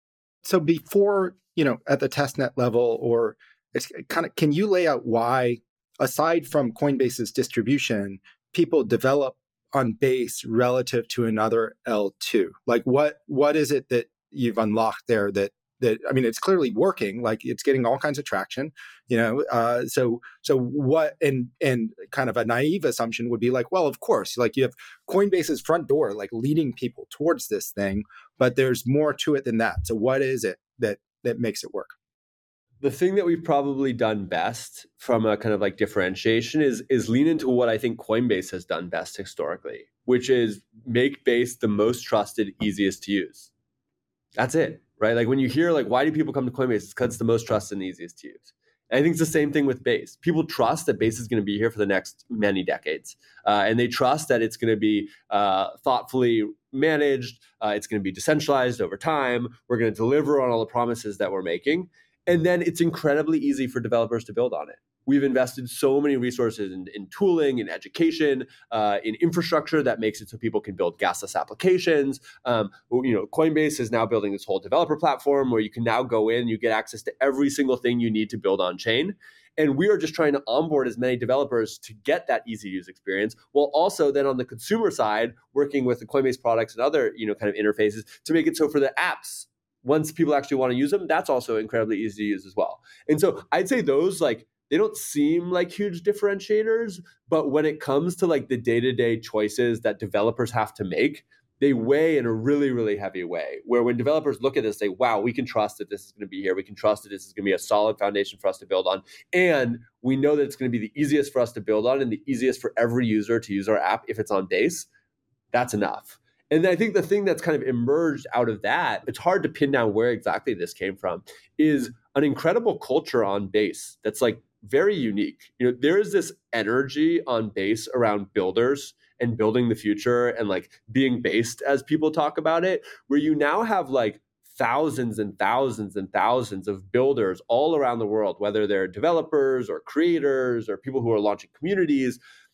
So before, you know, at the testnet level, or it's kind of, can you lay out why, aside from Coinbase's distribution, people develop on Base relative to another L two? Like what what is it that you've unlocked there that that I mean, it's clearly working, like it's getting all kinds of traction, you know. Uh, so, so what? And and kind of a naive assumption would be like, well, of course, like you have Coinbase's front door, like leading people towards this thing, but there's more to it than that. So, what is it that that makes it work? The thing that we've probably done best from a kind of like differentiation is is lean into what I think Coinbase has done best historically, which is make Base the most trusted, easiest to use. That's it. Right? Like when you hear like, why do people come to Coinbase? It's because it's the most trusted and easiest to use. And I think it's the same thing with Base. People trust that Base is going to be here for the next many decades. Uh, and they trust that it's going to be uh, thoughtfully managed. Uh, it's going to be decentralized over time. We're going to deliver on all the promises that we're making. And then it's incredibly easy for developers to build on it. We've invested so many resources in, in tooling, in education, uh, in infrastructure that makes it so people can build gasless applications. Um, you know, Coinbase is now building this whole developer platform where you can now go in, you get access to every single thing you need to build on chain. And we are just trying to onboard as many developers to get that easy to use experience, while also then on the consumer side, working with the Coinbase products and other, you know, kind of interfaces to make it so for the apps, once people actually want to use them, that's also incredibly easy to use as well. And so I'd say those like, they don't seem like huge differentiators, but when it comes to like the day-to-day choices that developers have to make, they weigh in a really, really heavy way, where when developers look at this, say, wow, we can trust that this is going to be here. We can trust that this is going to be a solid foundation for us to build on. And we know that it's going to be the easiest for us to build on and the easiest for every user to use our app if it's on Base. That's enough. And I think the thing that's kind of emerged out of that, it's hard to pin down where exactly this came from, is an incredible culture on Base that's like very unique. You know, there is this energy on Base around builders and building the future and like being based, as people talk about it, where you now have like thousands and thousands and thousands of builders all around the world, whether they're developers or creators or people who are launching communities,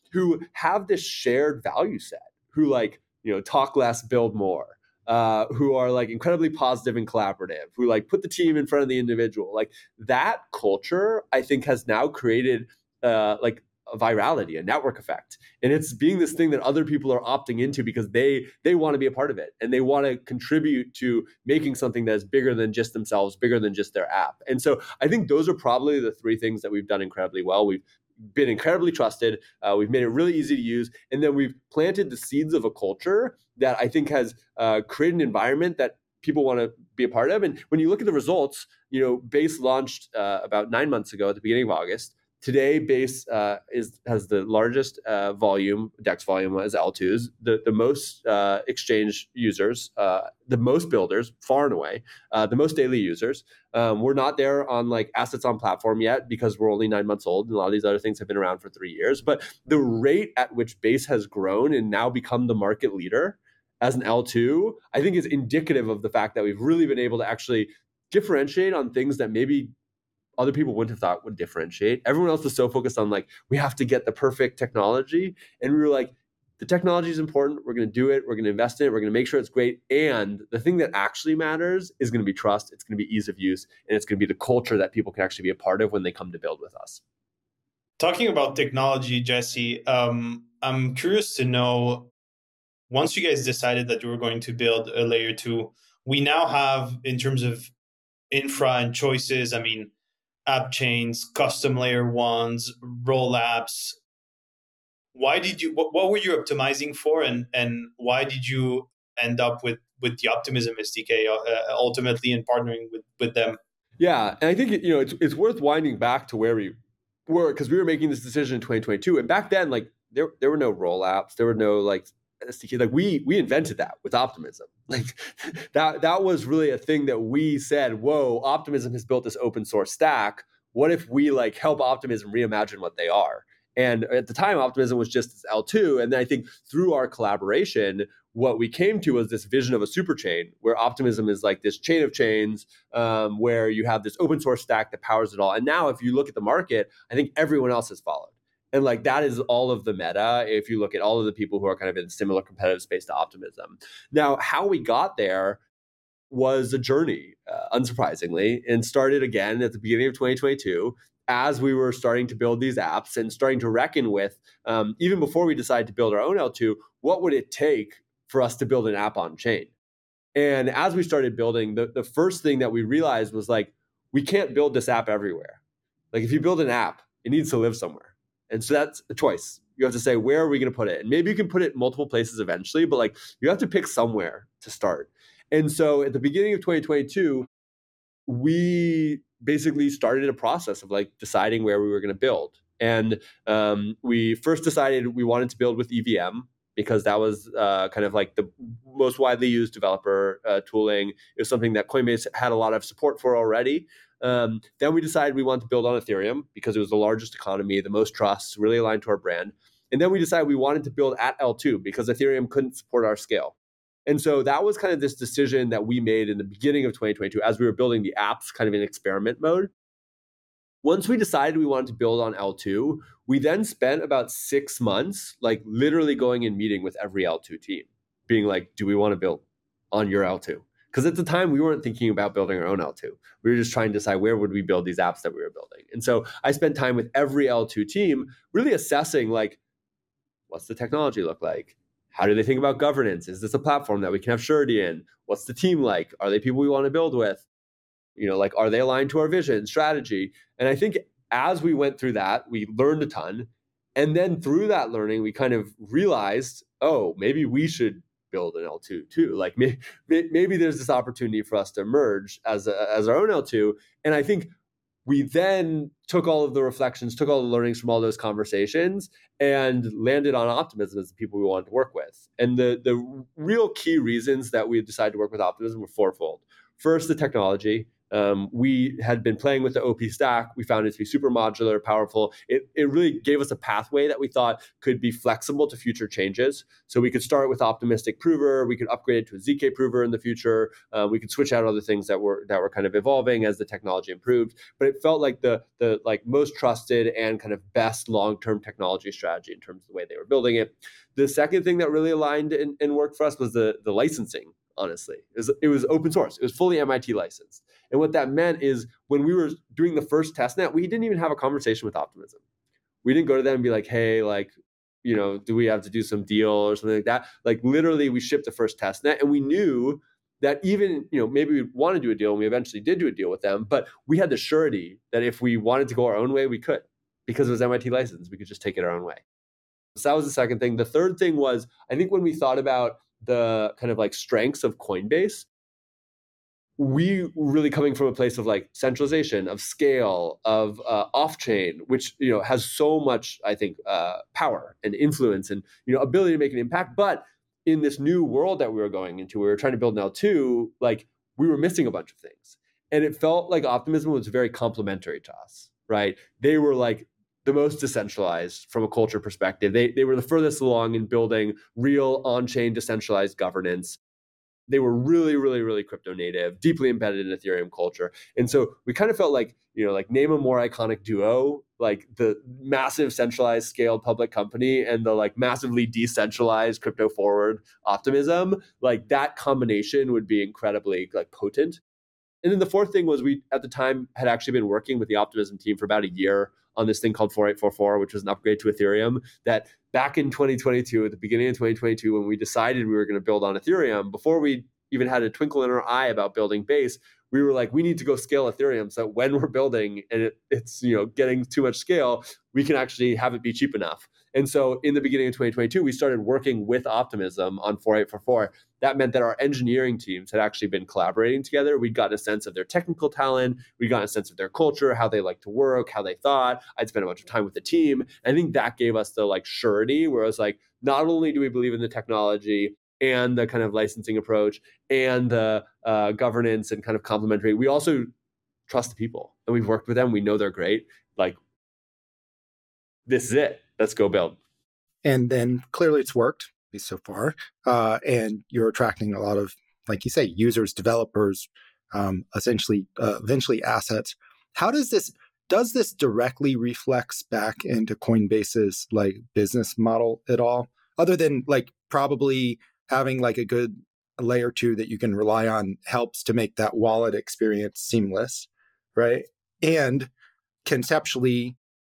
who have this shared value set, who like, you know, talk less, build more, uh, who are like incredibly positive and collaborative, who like put the team in front of the individual. Like that culture, I think, has now created uh, like a virality, a network effect. And it's being this thing that other people are opting into because they they want to be a part of it and they want to contribute to making something that is bigger than just themselves, bigger than just their app. And so I think those are probably the three things that we've done incredibly well. We've been incredibly trusted. Uh, we've made it really easy to use. And then we've planted the seeds of a culture that I think has uh, created an environment that people want to be a part of. And when you look at the results, you know, Base launched uh, about nine months ago at the beginning of August. Today, Base uh, is has the largest uh, volume, DEX volume as L twos, the, the most uh, exchange users, uh, the most builders, far and away, uh, the most daily users. Um, we're not there on like assets on platform yet because we're only nine months old and a lot of these other things have been around for three years. But the rate at which Base has grown and now become the market leader as an L two, I think is indicative of the fact that we've really been able to actually differentiate on things that maybe other people wouldn't have thought would differentiate. Everyone else was so focused on like, we have to get the perfect technology. And we were like, the technology is important. We're going to do it. We're going to invest in it. We're going to make sure it's great. And the thing that actually matters is going to be trust. It's going to be ease of use. And it's going to be the culture that people can actually be a part of when they come to build with us. Talking about technology, Jesse, um, I'm curious to know, once you guys decided that you were going to build a layer two, we now have, in terms of infra and choices, I mean, app chains, custom layer ones, roll apps. Why did you, what, what were you optimizing for? And, and why did you end up with, with the Optimism S D K uh, ultimately and partnering with, with them? Yeah. And I think, you know, it's, it's worth winding back to where we were, because we were making this decision in twenty twenty-two. And back then, like there, there were no roll apps. There were no like S D K. Like we, we invented that with Optimism. Like that, that was really a thing that we said, whoa, Optimism has built this open source stack. What if we like help Optimism reimagine what they are? And at the time, Optimism was just L two. And then I think through our collaboration, what we came to was this vision of a super chain where Optimism is like this chain of chains um, where you have this open source stack that powers it all. And now if you look at the market, I think everyone else has followed. And like that is all of the meta if you look at all of the people who are kind of in a similar competitive space to Optimism. Now, how we got there was a journey, uh, unsurprisingly, and started again at the beginning of twenty twenty-two as we were starting to build these apps and starting to reckon with, um, even before we decided to build our own L two, what would it take for us to build an app on chain? And as we started building, the, the first thing that we realized was like, we can't build this app everywhere. Like if you build an app, it needs to live somewhere. And so that's a choice. You have to say, where are we going to put it? And maybe you can put it in multiple places eventually, but like you have to pick somewhere to start. And so at the beginning of twenty twenty-two, we basically started a process of like deciding where we were going to build. And um, we first decided we wanted to build with E V M because that was uh, kind of like the most widely used developer uh, tooling. It was something that Coinbase had a lot of support for already. Um, then we decided we wanted to build on Ethereum because it was the largest economy, the most trust, really aligned to our brand. And then we decided we wanted to build at L two because Ethereum couldn't support our scale. And so that was kind of this decision that we made in the beginning of twenty twenty-two as we were building the apps kind of in experiment mode. Once we decided we wanted to build on L two, we then spent about six months, like literally going and meeting with every L two team, being like, do we want to build on your L two? Because at the time, we weren't thinking about building our own L two. We were just trying to decide where would we build these apps that we were building. And so I spent time with every L two team really assessing, like, what's the technology look like? How do they think about governance? Is this a platform that we can have surety in? What's the team like? Are they people we want to build with? You know, like, are they aligned to our vision, strategy? And I think as we went through that, we learned a ton. And then through that learning, we kind of realized, oh, maybe we should build an L two too. Like maybe, maybe there's this opportunity for us to merge as a, as our own L two. And I think we then took all of the reflections, took all the learnings from all those conversations and landed on Optimism as the people we wanted to work with. And the, the real key reasons that we decided to work with Optimism were fourfold. First, the technology. Um, we had been playing with the O P stack. We found it to be super modular, powerful. It, it really gave us a pathway that we thought could be flexible to future changes. So we could start with optimistic prover. We could upgrade it to a Z K prover in the future. Uh, we could switch out other things that were that were kind of evolving as the technology improved. But it felt like the the like most trusted and kind of best long-term technology strategy in terms of the way they were building it. The second thing that really aligned and, and worked for us was the the licensing. Honestly, it was, it was open source. It was fully M I T licensed. And what that meant is when we were doing the first testnet, we didn't even have a conversation with Optimism. We didn't go to them and be like, hey, like, you know, do we have to do some deal or something like that? Like literally we shipped the first testnet and we knew that even, you know, maybe we want to do a deal and we eventually did do a deal with them, but we had the surety that if we wanted to go our own way, we could, because it was M I T licensed. We could just take it our own way. So that was the second thing. The third thing was, I think when we thought about the kind of like strengths of Coinbase, we were really coming from a place of like centralization, of scale, of uh, off-chain, which, you know, has so much, I think, uh, power and influence and, you know, ability to make an impact. But in this new world that we were going into, we were trying to build an L two, like we were missing a bunch of things. And it felt like Optimism was very complementary to us, right? They were like the most decentralized from a culture perspective. They, they were the furthest along in building real on-chain decentralized governance. They were really, really, really crypto native, deeply embedded in Ethereum culture. And so we kind of felt like, you know, like name a more iconic duo, like the massive centralized scaled public company and the like massively decentralized crypto forward Optimism, like that combination would be incredibly like potent. And then the fourth thing was we, at the time, had actually been working with the Optimism team for about a year on this thing called four eight four four, which was an upgrade to Ethereum that back in twenty twenty-two, at the beginning of twenty twenty-two, when we decided we were going to build on Ethereum, before we even had a twinkle in our eye about building Base, we were like, we need to go scale Ethereum so when we're building and it, it's, you know, getting too much scale, we can actually have it be cheap enough. And so in the beginning of twenty twenty-two, we started working with Optimism on four eight four four. That meant that our engineering teams had actually been collaborating together. We'd gotten a sense of their technical talent. We'd gotten a sense of their culture, how they like to work, how they thought. I'd spent a bunch of time with the team. I think that gave us the like surety where it was like, not only do we believe in the technology and the kind of licensing approach and the uh, governance and kind of complementary, we also trust the people and we've worked with them. We know they're great. Like, this is it. Let's go build. And then clearly it's worked, at least so far. Uh, and you're attracting a lot of, like you say, users, developers, um, essentially, uh, eventually assets. How does this, does this directly reflects back into Coinbase's like business model at all? Other than like probably having like a good layer two that you can rely on helps to make that wallet experience seamless, right? And conceptually,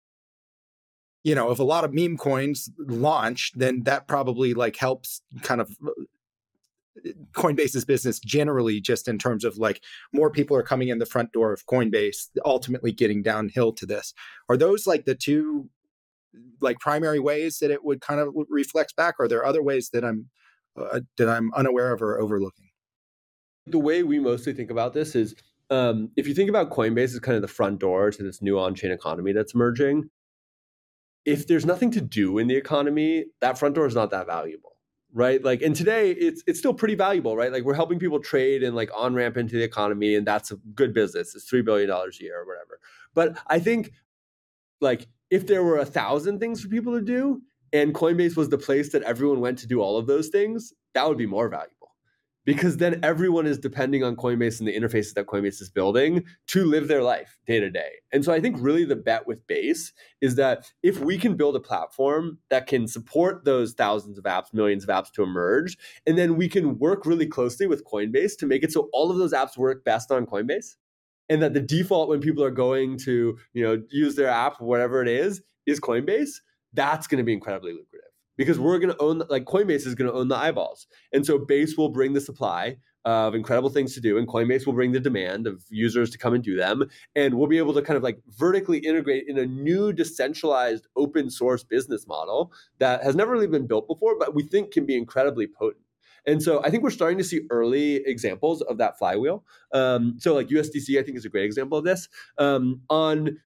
you know, if a lot of meme coins launch, then that probably like helps kind of Coinbase's business generally, just in terms of like more people are coming in the front door of Coinbase, ultimately getting downhill to this. Are those like the two like primary ways that it would kind of reflect back? Or are there other ways that I'm uh, that I'm unaware of or overlooking? The way we mostly think about this is um, if you think about Coinbase as kind of the front door to this new on-chain economy that's emerging, if there's nothing to do in the economy, that front door is not that valuable, right? Like, and today it's it's still pretty valuable, right? Like we're helping people trade and like on-ramp into the economy, and that's a good business. It's three billion dollars a year or whatever. But I think like if there were a thousand things for people to do and Coinbase was the place that everyone went to do all of those things, that would be more valuable. Because then everyone is depending on Coinbase and the interfaces that Coinbase is building to live their life day to day. And so I think really the bet with Base is that if we can build a platform that can support those thousands of apps, millions of apps to emerge, and then we can work really closely with Coinbase to make it so all of those apps work best on Coinbase, and that the default when people are going to, you know, use their app, whatever it is, is Coinbase, that's going to be incredibly lucrative. Because we're going to own, like Coinbase is going to own the eyeballs. And so Base will bring the supply of incredible things to do, and Coinbase will bring the demand of users to come and do them. And we'll be able to kind of like vertically integrate in a new decentralized open source business model that has never really been built before, but we think can be incredibly potent. And so I think we're starting to see early examples of that flywheel. Um, so like U S D C, I think, is a great example of this. Um, on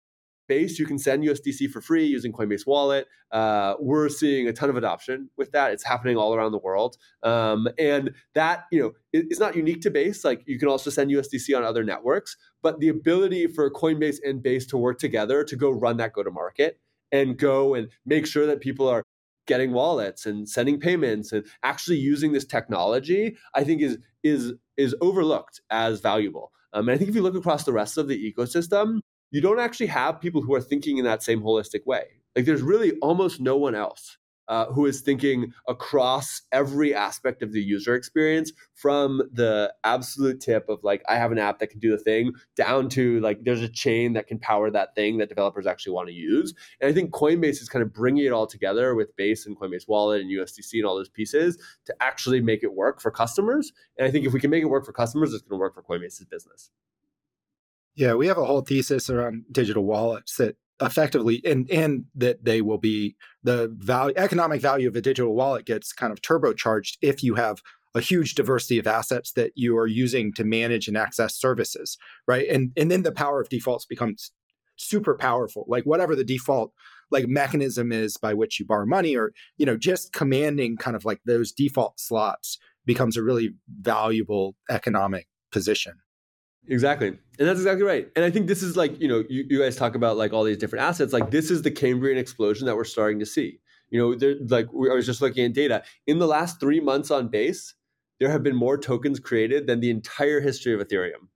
Base, you can send U S D C for free using Coinbase Wallet. Uh, we're seeing a ton of adoption with that. It's happening all around the world. Um, and that, you know, is not unique to Base. Like you can also send U S D C on other networks, but the ability for Coinbase and Base to work together to go run that go-to-market and go and make sure that people are getting wallets and sending payments and actually using this technology, I think is is is overlooked as valuable. Um, and I think if you look across the rest of the ecosystem, you don't actually have people who are thinking in that same holistic way. Like there's really almost no one else uh, who is thinking across every aspect of the user experience, from the absolute tip of like, I have an app that can do the thing, down to like, there's a chain that can power that thing that developers actually want to use. And I think Coinbase is kind of bringing it all together with Base and Coinbase Wallet and U S D C and all those pieces to actually make it work for customers. And I think if we can make it work for customers, it's going to work for Coinbase's business. Yeah, we have a whole thesis around digital wallets that effectively, and and that they will be, the value, economic value of a digital wallet gets kind of turbocharged if you have a huge diversity of assets that you are using to manage and access services, right? And and then the power of defaults becomes super powerful. Like whatever the default like mechanism is by which you borrow money, or you know, just commanding kind of like those default slots becomes a really valuable economic position. Exactly. And that's exactly right. And I think this is like, you know, you, you guys talk about like all these different assets. Like this is the Cambrian explosion that we're starting to see. You know, there, like we, I was just looking at data. In the last three months on Base, there have been more tokens created than the entire history of Ethereum.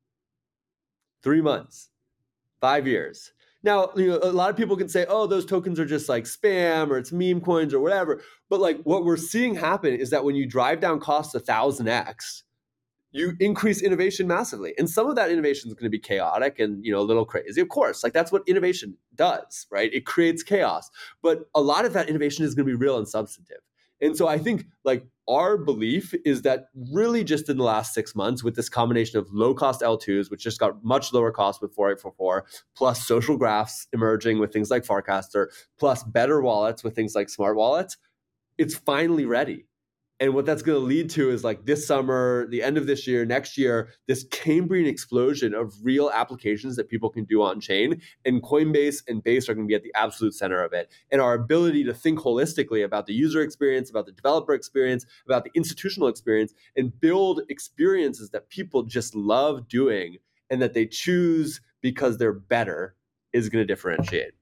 Three months, five years. Now, you know, a lot of people can say, oh, those tokens are just like spam or it's meme coins or whatever. But like what we're seeing happen is that when you drive down costs a thousand X, you increase innovation massively. And some of that innovation is going to be chaotic and, you know, a little crazy. Of course, like that's what innovation does, right? It creates chaos. But a lot of that innovation is going to be real and substantive. And so I think like our belief is that really just in the last six months with this combination of low cost L twos, which just got much lower cost with four eight four four, plus social graphs emerging with things like Farcaster, plus better wallets with things like smart wallets, it's finally ready. And what that's going to lead to is like this summer, the end of this year, next year, this Cambrian explosion of real applications that people can do on chain. And Coinbase and Base are going to be at the absolute center of it. And our ability to think holistically about the user experience, about the developer experience, about the institutional experience, and build experiences that people just love doing and that they choose because they're better is going to differentiate.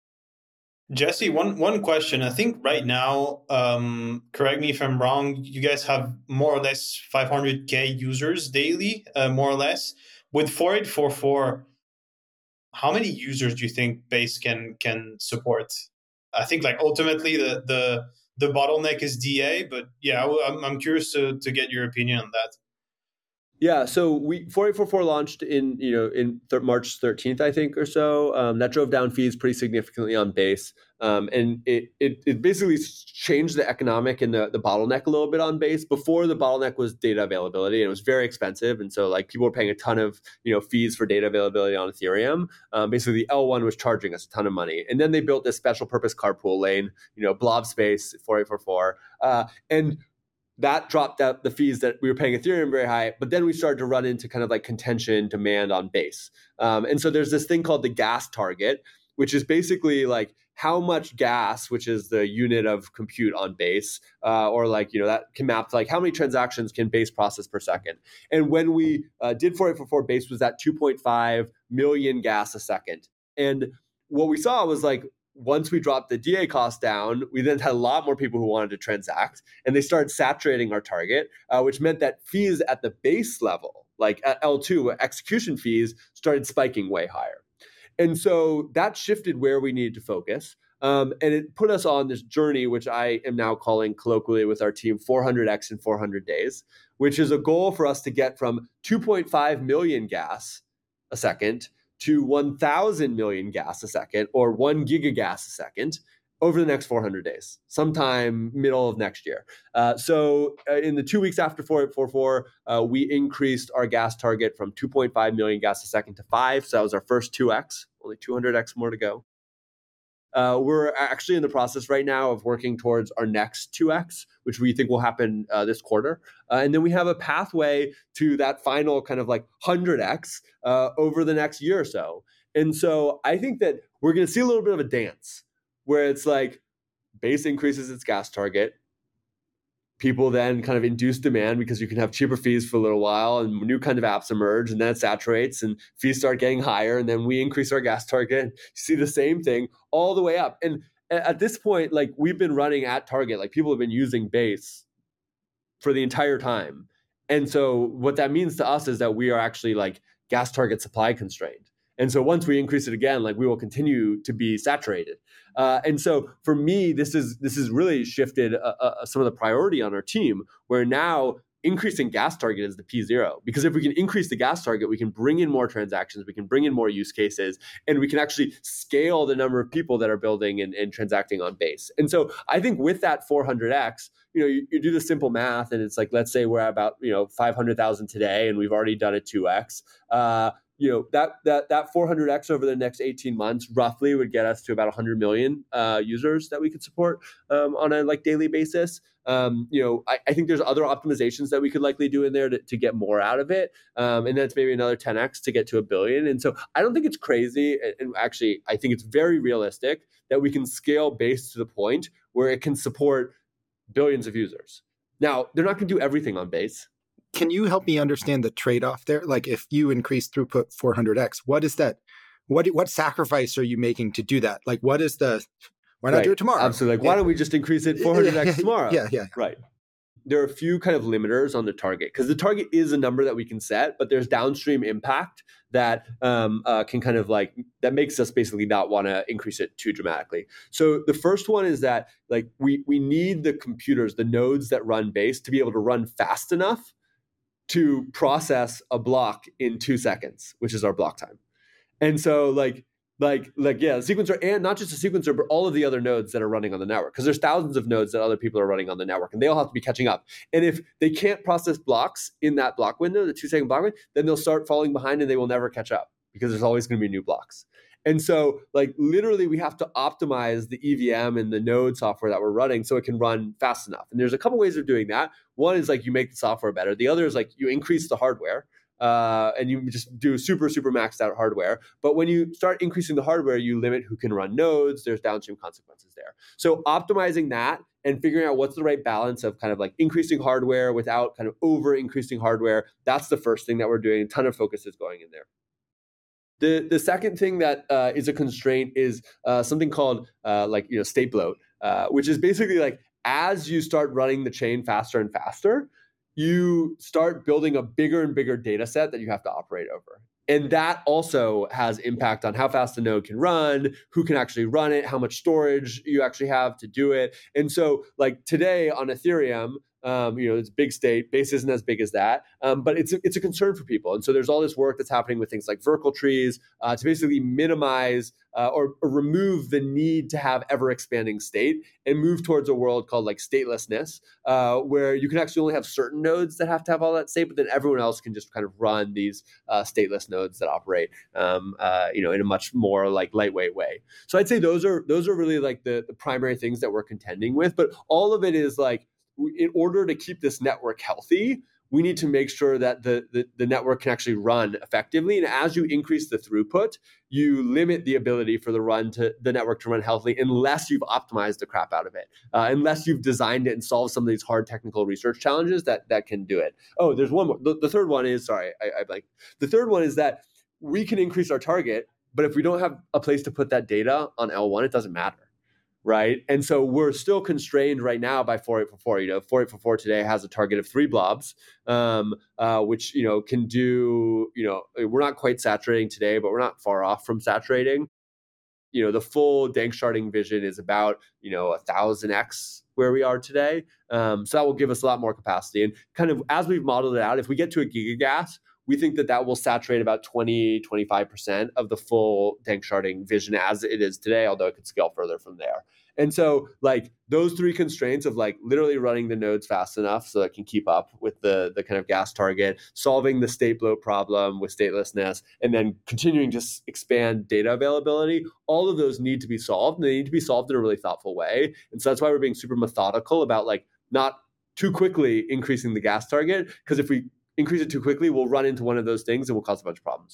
Jesse, one one question. I think right now, um, correct me if I'm wrong, you guys have more or less five hundred K users daily, uh, more or less. With four eight four four, how many users do you think Base can can support? I think like ultimately the the the bottleneck is D A, but yeah, I'm I'm curious to to get your opinion on that. Yeah, so we four eight four four launched in you know in th- March thirteenth, I think, or so. Um, that drove down fees pretty significantly on Base, um, and it, it it basically changed the economic and the, the bottleneck a little bit on Base. Before, the bottleneck was data availability, and it was very expensive, and so like people were paying a ton of you know fees for data availability on Ethereum. Um, basically, the L one was charging us a ton of money, and then they built this special purpose carpool lane, you know, blob space four eight four four, uh, and that dropped out the fees that we were paying Ethereum very high, but then we started to run into kind of like contention demand on Base. Um, and so there's this thing called the gas target, which is basically like how much gas, which is the unit of compute on Base, uh, or like, you know, that can map to like how many transactions can Base process per second. And when we uh, did four eight four four, Base was at two point five million gas a second. And what we saw was like, once we dropped the D A cost down, we then had a lot more people who wanted to transact, and they started saturating our target, uh, which meant that fees at the base level, like at L two, execution fees, started spiking way higher. And so that shifted where we needed to focus. Um, and it put us on this journey, which I am now calling colloquially with our team four hundred X in four hundred days, which is a goal for us to get from two point five million gas a second to one thousand million gas a second, or one gigagas a second, over the next four hundred days, sometime middle of next year. Uh, so uh, in the two weeks after four eight four four, uh, we increased our gas target from two point five million gas a second to five. So that was our first two X, only two hundred X more to go. Uh, we're actually in the process right now of working towards our next two X, which we think will happen uh, this quarter. Uh, and then we have a pathway to that final kind of like one hundred X uh, over the next year or so. And so I think that we're going to see a little bit of a dance where it's like Base increases its gas target. People then kind of induce demand because you can have cheaper fees for a little while and new kind of apps emerge, and then it saturates and fees start getting higher, and then we increase our gas target. You see the same thing all the way up. And at this point, like we've been running at target, like people have been using Base for the entire time. And so what that means to us is that we are actually like gas target supply constrained. And so once we increase it again, like we will continue to be saturated. Uh, and so for me, this is this has really shifted uh, uh, some of the priority on our team, where now increasing gas target is the P zero. Because if we can increase the gas target, we can bring in more transactions, we can bring in more use cases, and we can actually scale the number of people that are building and, and transacting on Base. And so I think with that four hundred x, you know, you, you do the simple math, and it's like, let's say we're at about, you know, five hundred thousand today, and we've already done a two x. Uh, you know, that that that four hundred x over the next eighteen months roughly would get us to about one hundred million uh, users that we could support um, on a like daily basis. Um, you know, I, I think there's other optimizations that we could likely do in there to, to get more out of it. Um, and that's maybe another ten x to get to a billion. And so I don't think it's crazy. And, and actually, I think it's very realistic that we can scale Base to the point where it can support billions of users. Now, they're not going to do everything on Base. Can you help me understand the trade-off there? Like if you increase throughput four hundred x, what is that? What what sacrifice are you making to do that? Like what is the, why not right. do it tomorrow? Absolutely. Like, why don't we just increase it four hundred x tomorrow? Yeah, yeah. Right. There are a few kind of limiters on the target, because the target is a number that we can set, but there's downstream impact that um, uh, can kind of like, that makes us basically not want to increase it too dramatically. So the first one is that like we we need the computers, the nodes that run Base, to be able to run fast enough to process a block in two seconds, which is our block time. And so like, like, like, yeah, the sequencer, and not just a sequencer, but all of the other nodes that are running on the network, because there's thousands of nodes that other people are running on the network, and they all have to be catching up. And if they can't process blocks in that block window, the two second block window, then they'll start falling behind and they will never catch up, because there's always going to be new blocks. And so like literally we have to optimize the E V M and the node software that we're running so it can run fast enough. And there's a couple ways of doing that. One is like you make the software better. The other is like you increase the hardware uh, and you just do super, super maxed out hardware. But when you start increasing the hardware, you limit who can run nodes. There's downstream consequences there. So optimizing that and figuring out what's the right balance of kind of like increasing hardware without kind of over increasing hardware. That's the first thing that we're doing. A ton of focus is going in there. The the second thing that uh, is a constraint is uh, something called uh, like you know state bloat, uh, which is basically like as you start running the chain faster and faster, you start building a bigger and bigger data set that you have to operate over. And that also has impact on how fast the node can run, who can actually run it, how much storage you actually have to do it. And so like today on Ethereum, Um, you know, it's a big state. Base isn't as big as that, um, but it's a, it's a concern for people. And so there's all this work that's happening with things like Verkle trees uh, to basically minimize uh, or, or remove the need to have ever expanding state and move towards a world called like statelessness, uh, where you can actually only have certain nodes that have to have all that state, but then everyone else can just kind of run these uh, stateless nodes that operate, um, uh, you know, in a much more like lightweight way. So I'd say those are those are really like the, the primary things that we're contending with. But all of it is like, in order to keep this network healthy, we need to make sure that the, the, the network can actually run effectively. And as you increase the throughput, you limit the ability for the run to the network to run healthily unless you've optimized the crap out of it, uh, unless you've designed it and solved some of these hard technical research challenges that that can do it. Oh, there's one more. The, the third one is, sorry, I, I like the third one is that we can increase our target, but if we don't have a place to put that data on L one, it doesn't matter. Right. And so we're still constrained right now by forty-eight forty-four. You know, forty-eight forty-four today has a target of three blobs, um, uh, which, you know, can do, you know, we're not quite saturating today, but we're not far off from saturating. You know, the full Danksharding vision is about, you know, a thousand X where we are today. Um, so that will give us a lot more capacity. And kind of as we've modeled it out, if we get to a gigagas, we think that that will saturate about twenty, twenty-five percent of the full Danksharding vision as it is today, although it could scale further from there. And so like those three constraints of like literally running the nodes fast enough so that it can keep up with the, the kind of gas target, solving the state bloat problem with statelessness, and then continuing to s- expand data availability, all of those need to be solved, and they need to be solved in a really thoughtful way. And so that's why we're being super methodical about like not too quickly increasing the gas target, because if we increase it too quickly, we'll run into one of those things and we'll cause a bunch of problems.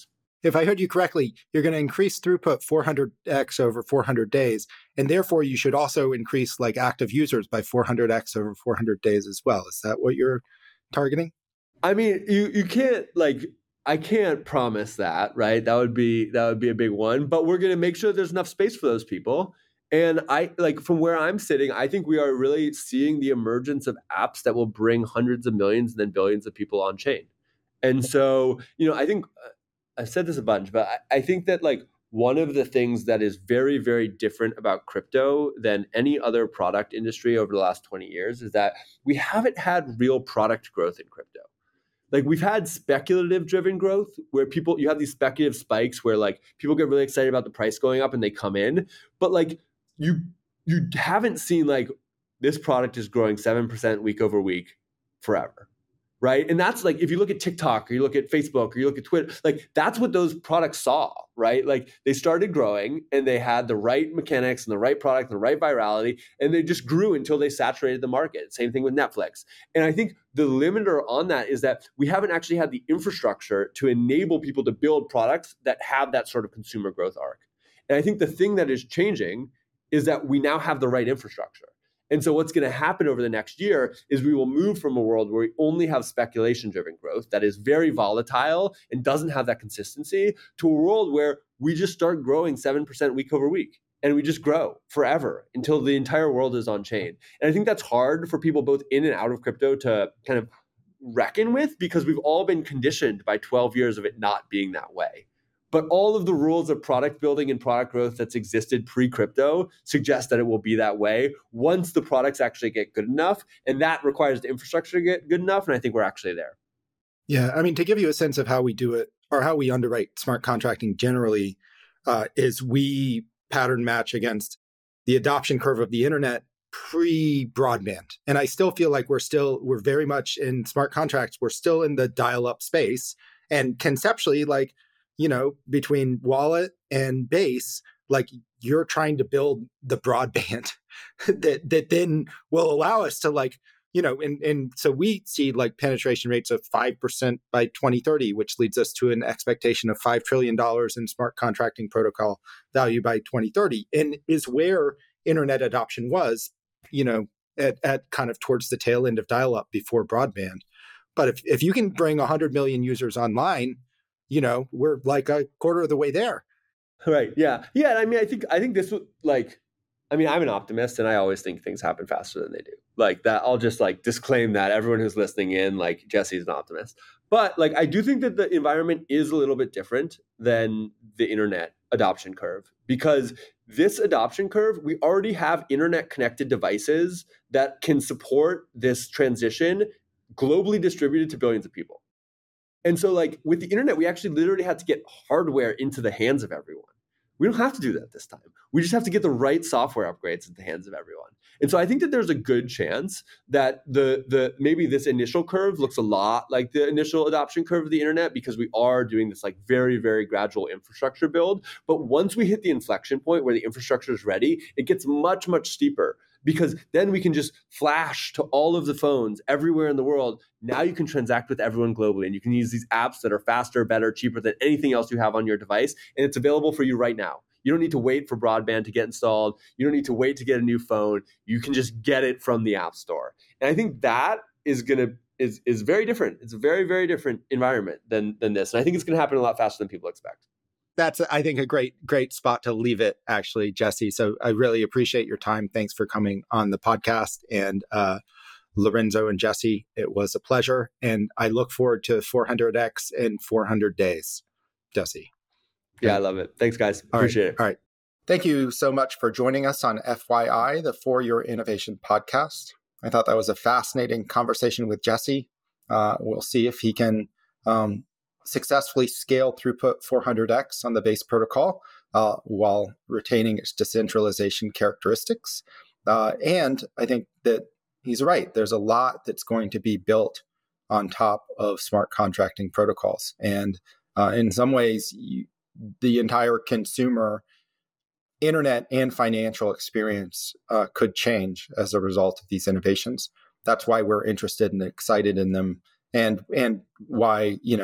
if I heard you correctly, you're going to increase throughput four hundred x over four hundred days, and therefore you should also increase like active users by four hundred x over four hundred days as well. Is that what you're targeting? I mean, you you can't like I can't promise that, right? That would be that would be a big one, but we're going to make sure there's enough space for those people. And I like from where I'm sitting, I think we are really seeing the emergence of apps that will bring hundreds of millions and then billions of people on chain. And so, you know, I think uh, I've said this a bunch, but I, I think that like one of the things that is very, very different about crypto than any other product industry over the last twenty years is that we haven't had real product growth in crypto. Like we've had speculative driven growth where people, you have these speculative spikes where like people get really excited about the price going up and they come in, but like you, you haven't seen like this product is growing seven percent week over week forever. Right. And that's like, if you look at TikTok or you look at Facebook or you look at Twitter, like that's what those products saw, right? Like they started growing and they had the right mechanics and the right product and the right virality, and they just grew until they saturated the market. Same thing with Netflix. And I think the limiter on that is that we haven't actually had the infrastructure to enable people to build products that have that sort of consumer growth arc. And I think the thing that is changing is that we now have the right infrastructure. And so what's going to happen over the next year is we will move from a world where we only have speculation-driven growth that is very volatile and doesn't have that consistency to a world where we just start growing seven percent week over week. And we just grow forever until the entire world is on chain. And I think that's hard for people both in and out of crypto to kind of reckon with because we've all been conditioned by twelve years of it not being that way. But all of the rules of product building and product growth that's existed pre-crypto suggest that it will be that way once the products actually get good enough. And that requires the infrastructure to get good enough. And I think we're actually there. Yeah. I mean, to give you a sense of how we do it or how we underwrite smart contracting generally uh, is we pattern match against the adoption curve of the internet pre-broadband. And I still feel like we're still, we're very much in smart contracts. We're still in the dial-up space. And conceptually, like, you know, between wallet and base, like you're trying to build the broadband that that then will allow us to like, you know, and, and so we see like penetration rates of five percent by twenty thirty, which leads us to an expectation of five trillion dollars in smart contracting protocol value by twenty thirty, and is where internet adoption was, you know, at, at kind of towards the tail end of dial-up before broadband. But if, if you can bring one hundred million users online, you know, we're like a quarter of the way there. Right. Yeah. Yeah. And I mean, I think, I think this would like, I mean, I'm an optimist and I always think things happen faster than they do. Like that, I'll just like disclaim that everyone who's listening in, like Jesse's an optimist. But like, I do think that the environment is a little bit different than the internet adoption curve, because this adoption curve, we already have internet connected devices that can support this transition globally distributed to billions of people. And so like with the internet, we actually literally had to get hardware into the hands of everyone. We don't have to do that this time. We just have to get the right software upgrades into the hands of everyone. And so I think that there's a good chance that the the maybe this initial curve looks a lot like the initial adoption curve of the internet because we are doing this like very, very gradual infrastructure build. But once we hit the inflection point where the infrastructure is ready, it gets much, much steeper. Because then we can just flash to all of the phones everywhere in the world. Now you can transact with everyone globally, and you can use these apps that are faster, better, cheaper than anything else you have on your device. And it's available for you right now. You don't need to wait for broadband to get installed. You don't need to wait to get a new phone. You can just get it from the App Store. And I think that is going to is is very different. It's a very, very different environment than than this. And I think it's going to happen a lot faster than people expect. That's, I think, a great, great spot to leave it, actually, Jesse. So I really appreciate your time. Thanks for coming on the podcast. And uh, Lorenzo and Jesse, it was a pleasure. And I look forward to four hundred x in four hundred days, Jesse. Yeah, I love it. Thanks, guys. Appreciate it. All right. Thank you so much for joining us on F Y I, the For Your Innovation podcast. I thought that was a fascinating conversation with Jesse. Uh, we'll see if he can um, successfully scale throughput four hundred x on the base protocol uh, while retaining its decentralization characteristics. Uh, and I think that he's right. There's a lot that's going to be built on top of smart contracting protocols. And uh, in some ways, you, the entire consumer internet and financial experience uh, could change as a result of these innovations. That's why we're interested and excited in them, and and why, you know,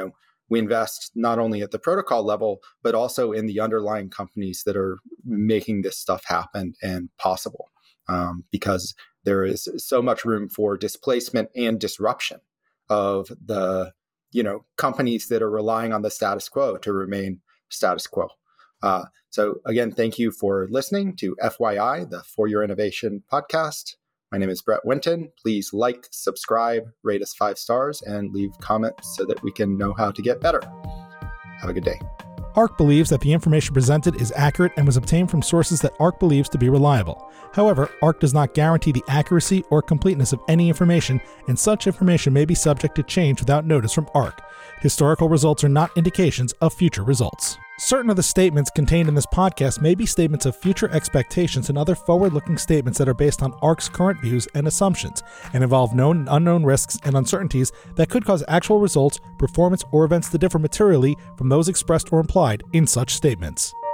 we invest not only at the protocol level, but also in the underlying companies that are making this stuff happen and possible. Um, because there is so much room for displacement and disruption of the, you know, companies that are relying on the status quo to remain status quo. Uh, so again, thank you for listening to F Y I, the For Your Innovation podcast. My name is Brett Winton. Please like, subscribe, rate us five stars, and leave comments so that we can know how to get better. Have a good day. ARK believes that the information presented is accurate and was obtained from sources that ARK believes to be reliable. However, ARK does not guarantee the accuracy or completeness of any information, and such information may be subject to change without notice from ARK. Historical results are not indications of future results. Certain of the statements contained in this podcast may be statements of future expectations and other forward-looking statements that are based on ARK's current views and assumptions, and involve known and unknown risks and uncertainties that could cause actual results, performance, or events to differ materially from those expressed or implied in such statements.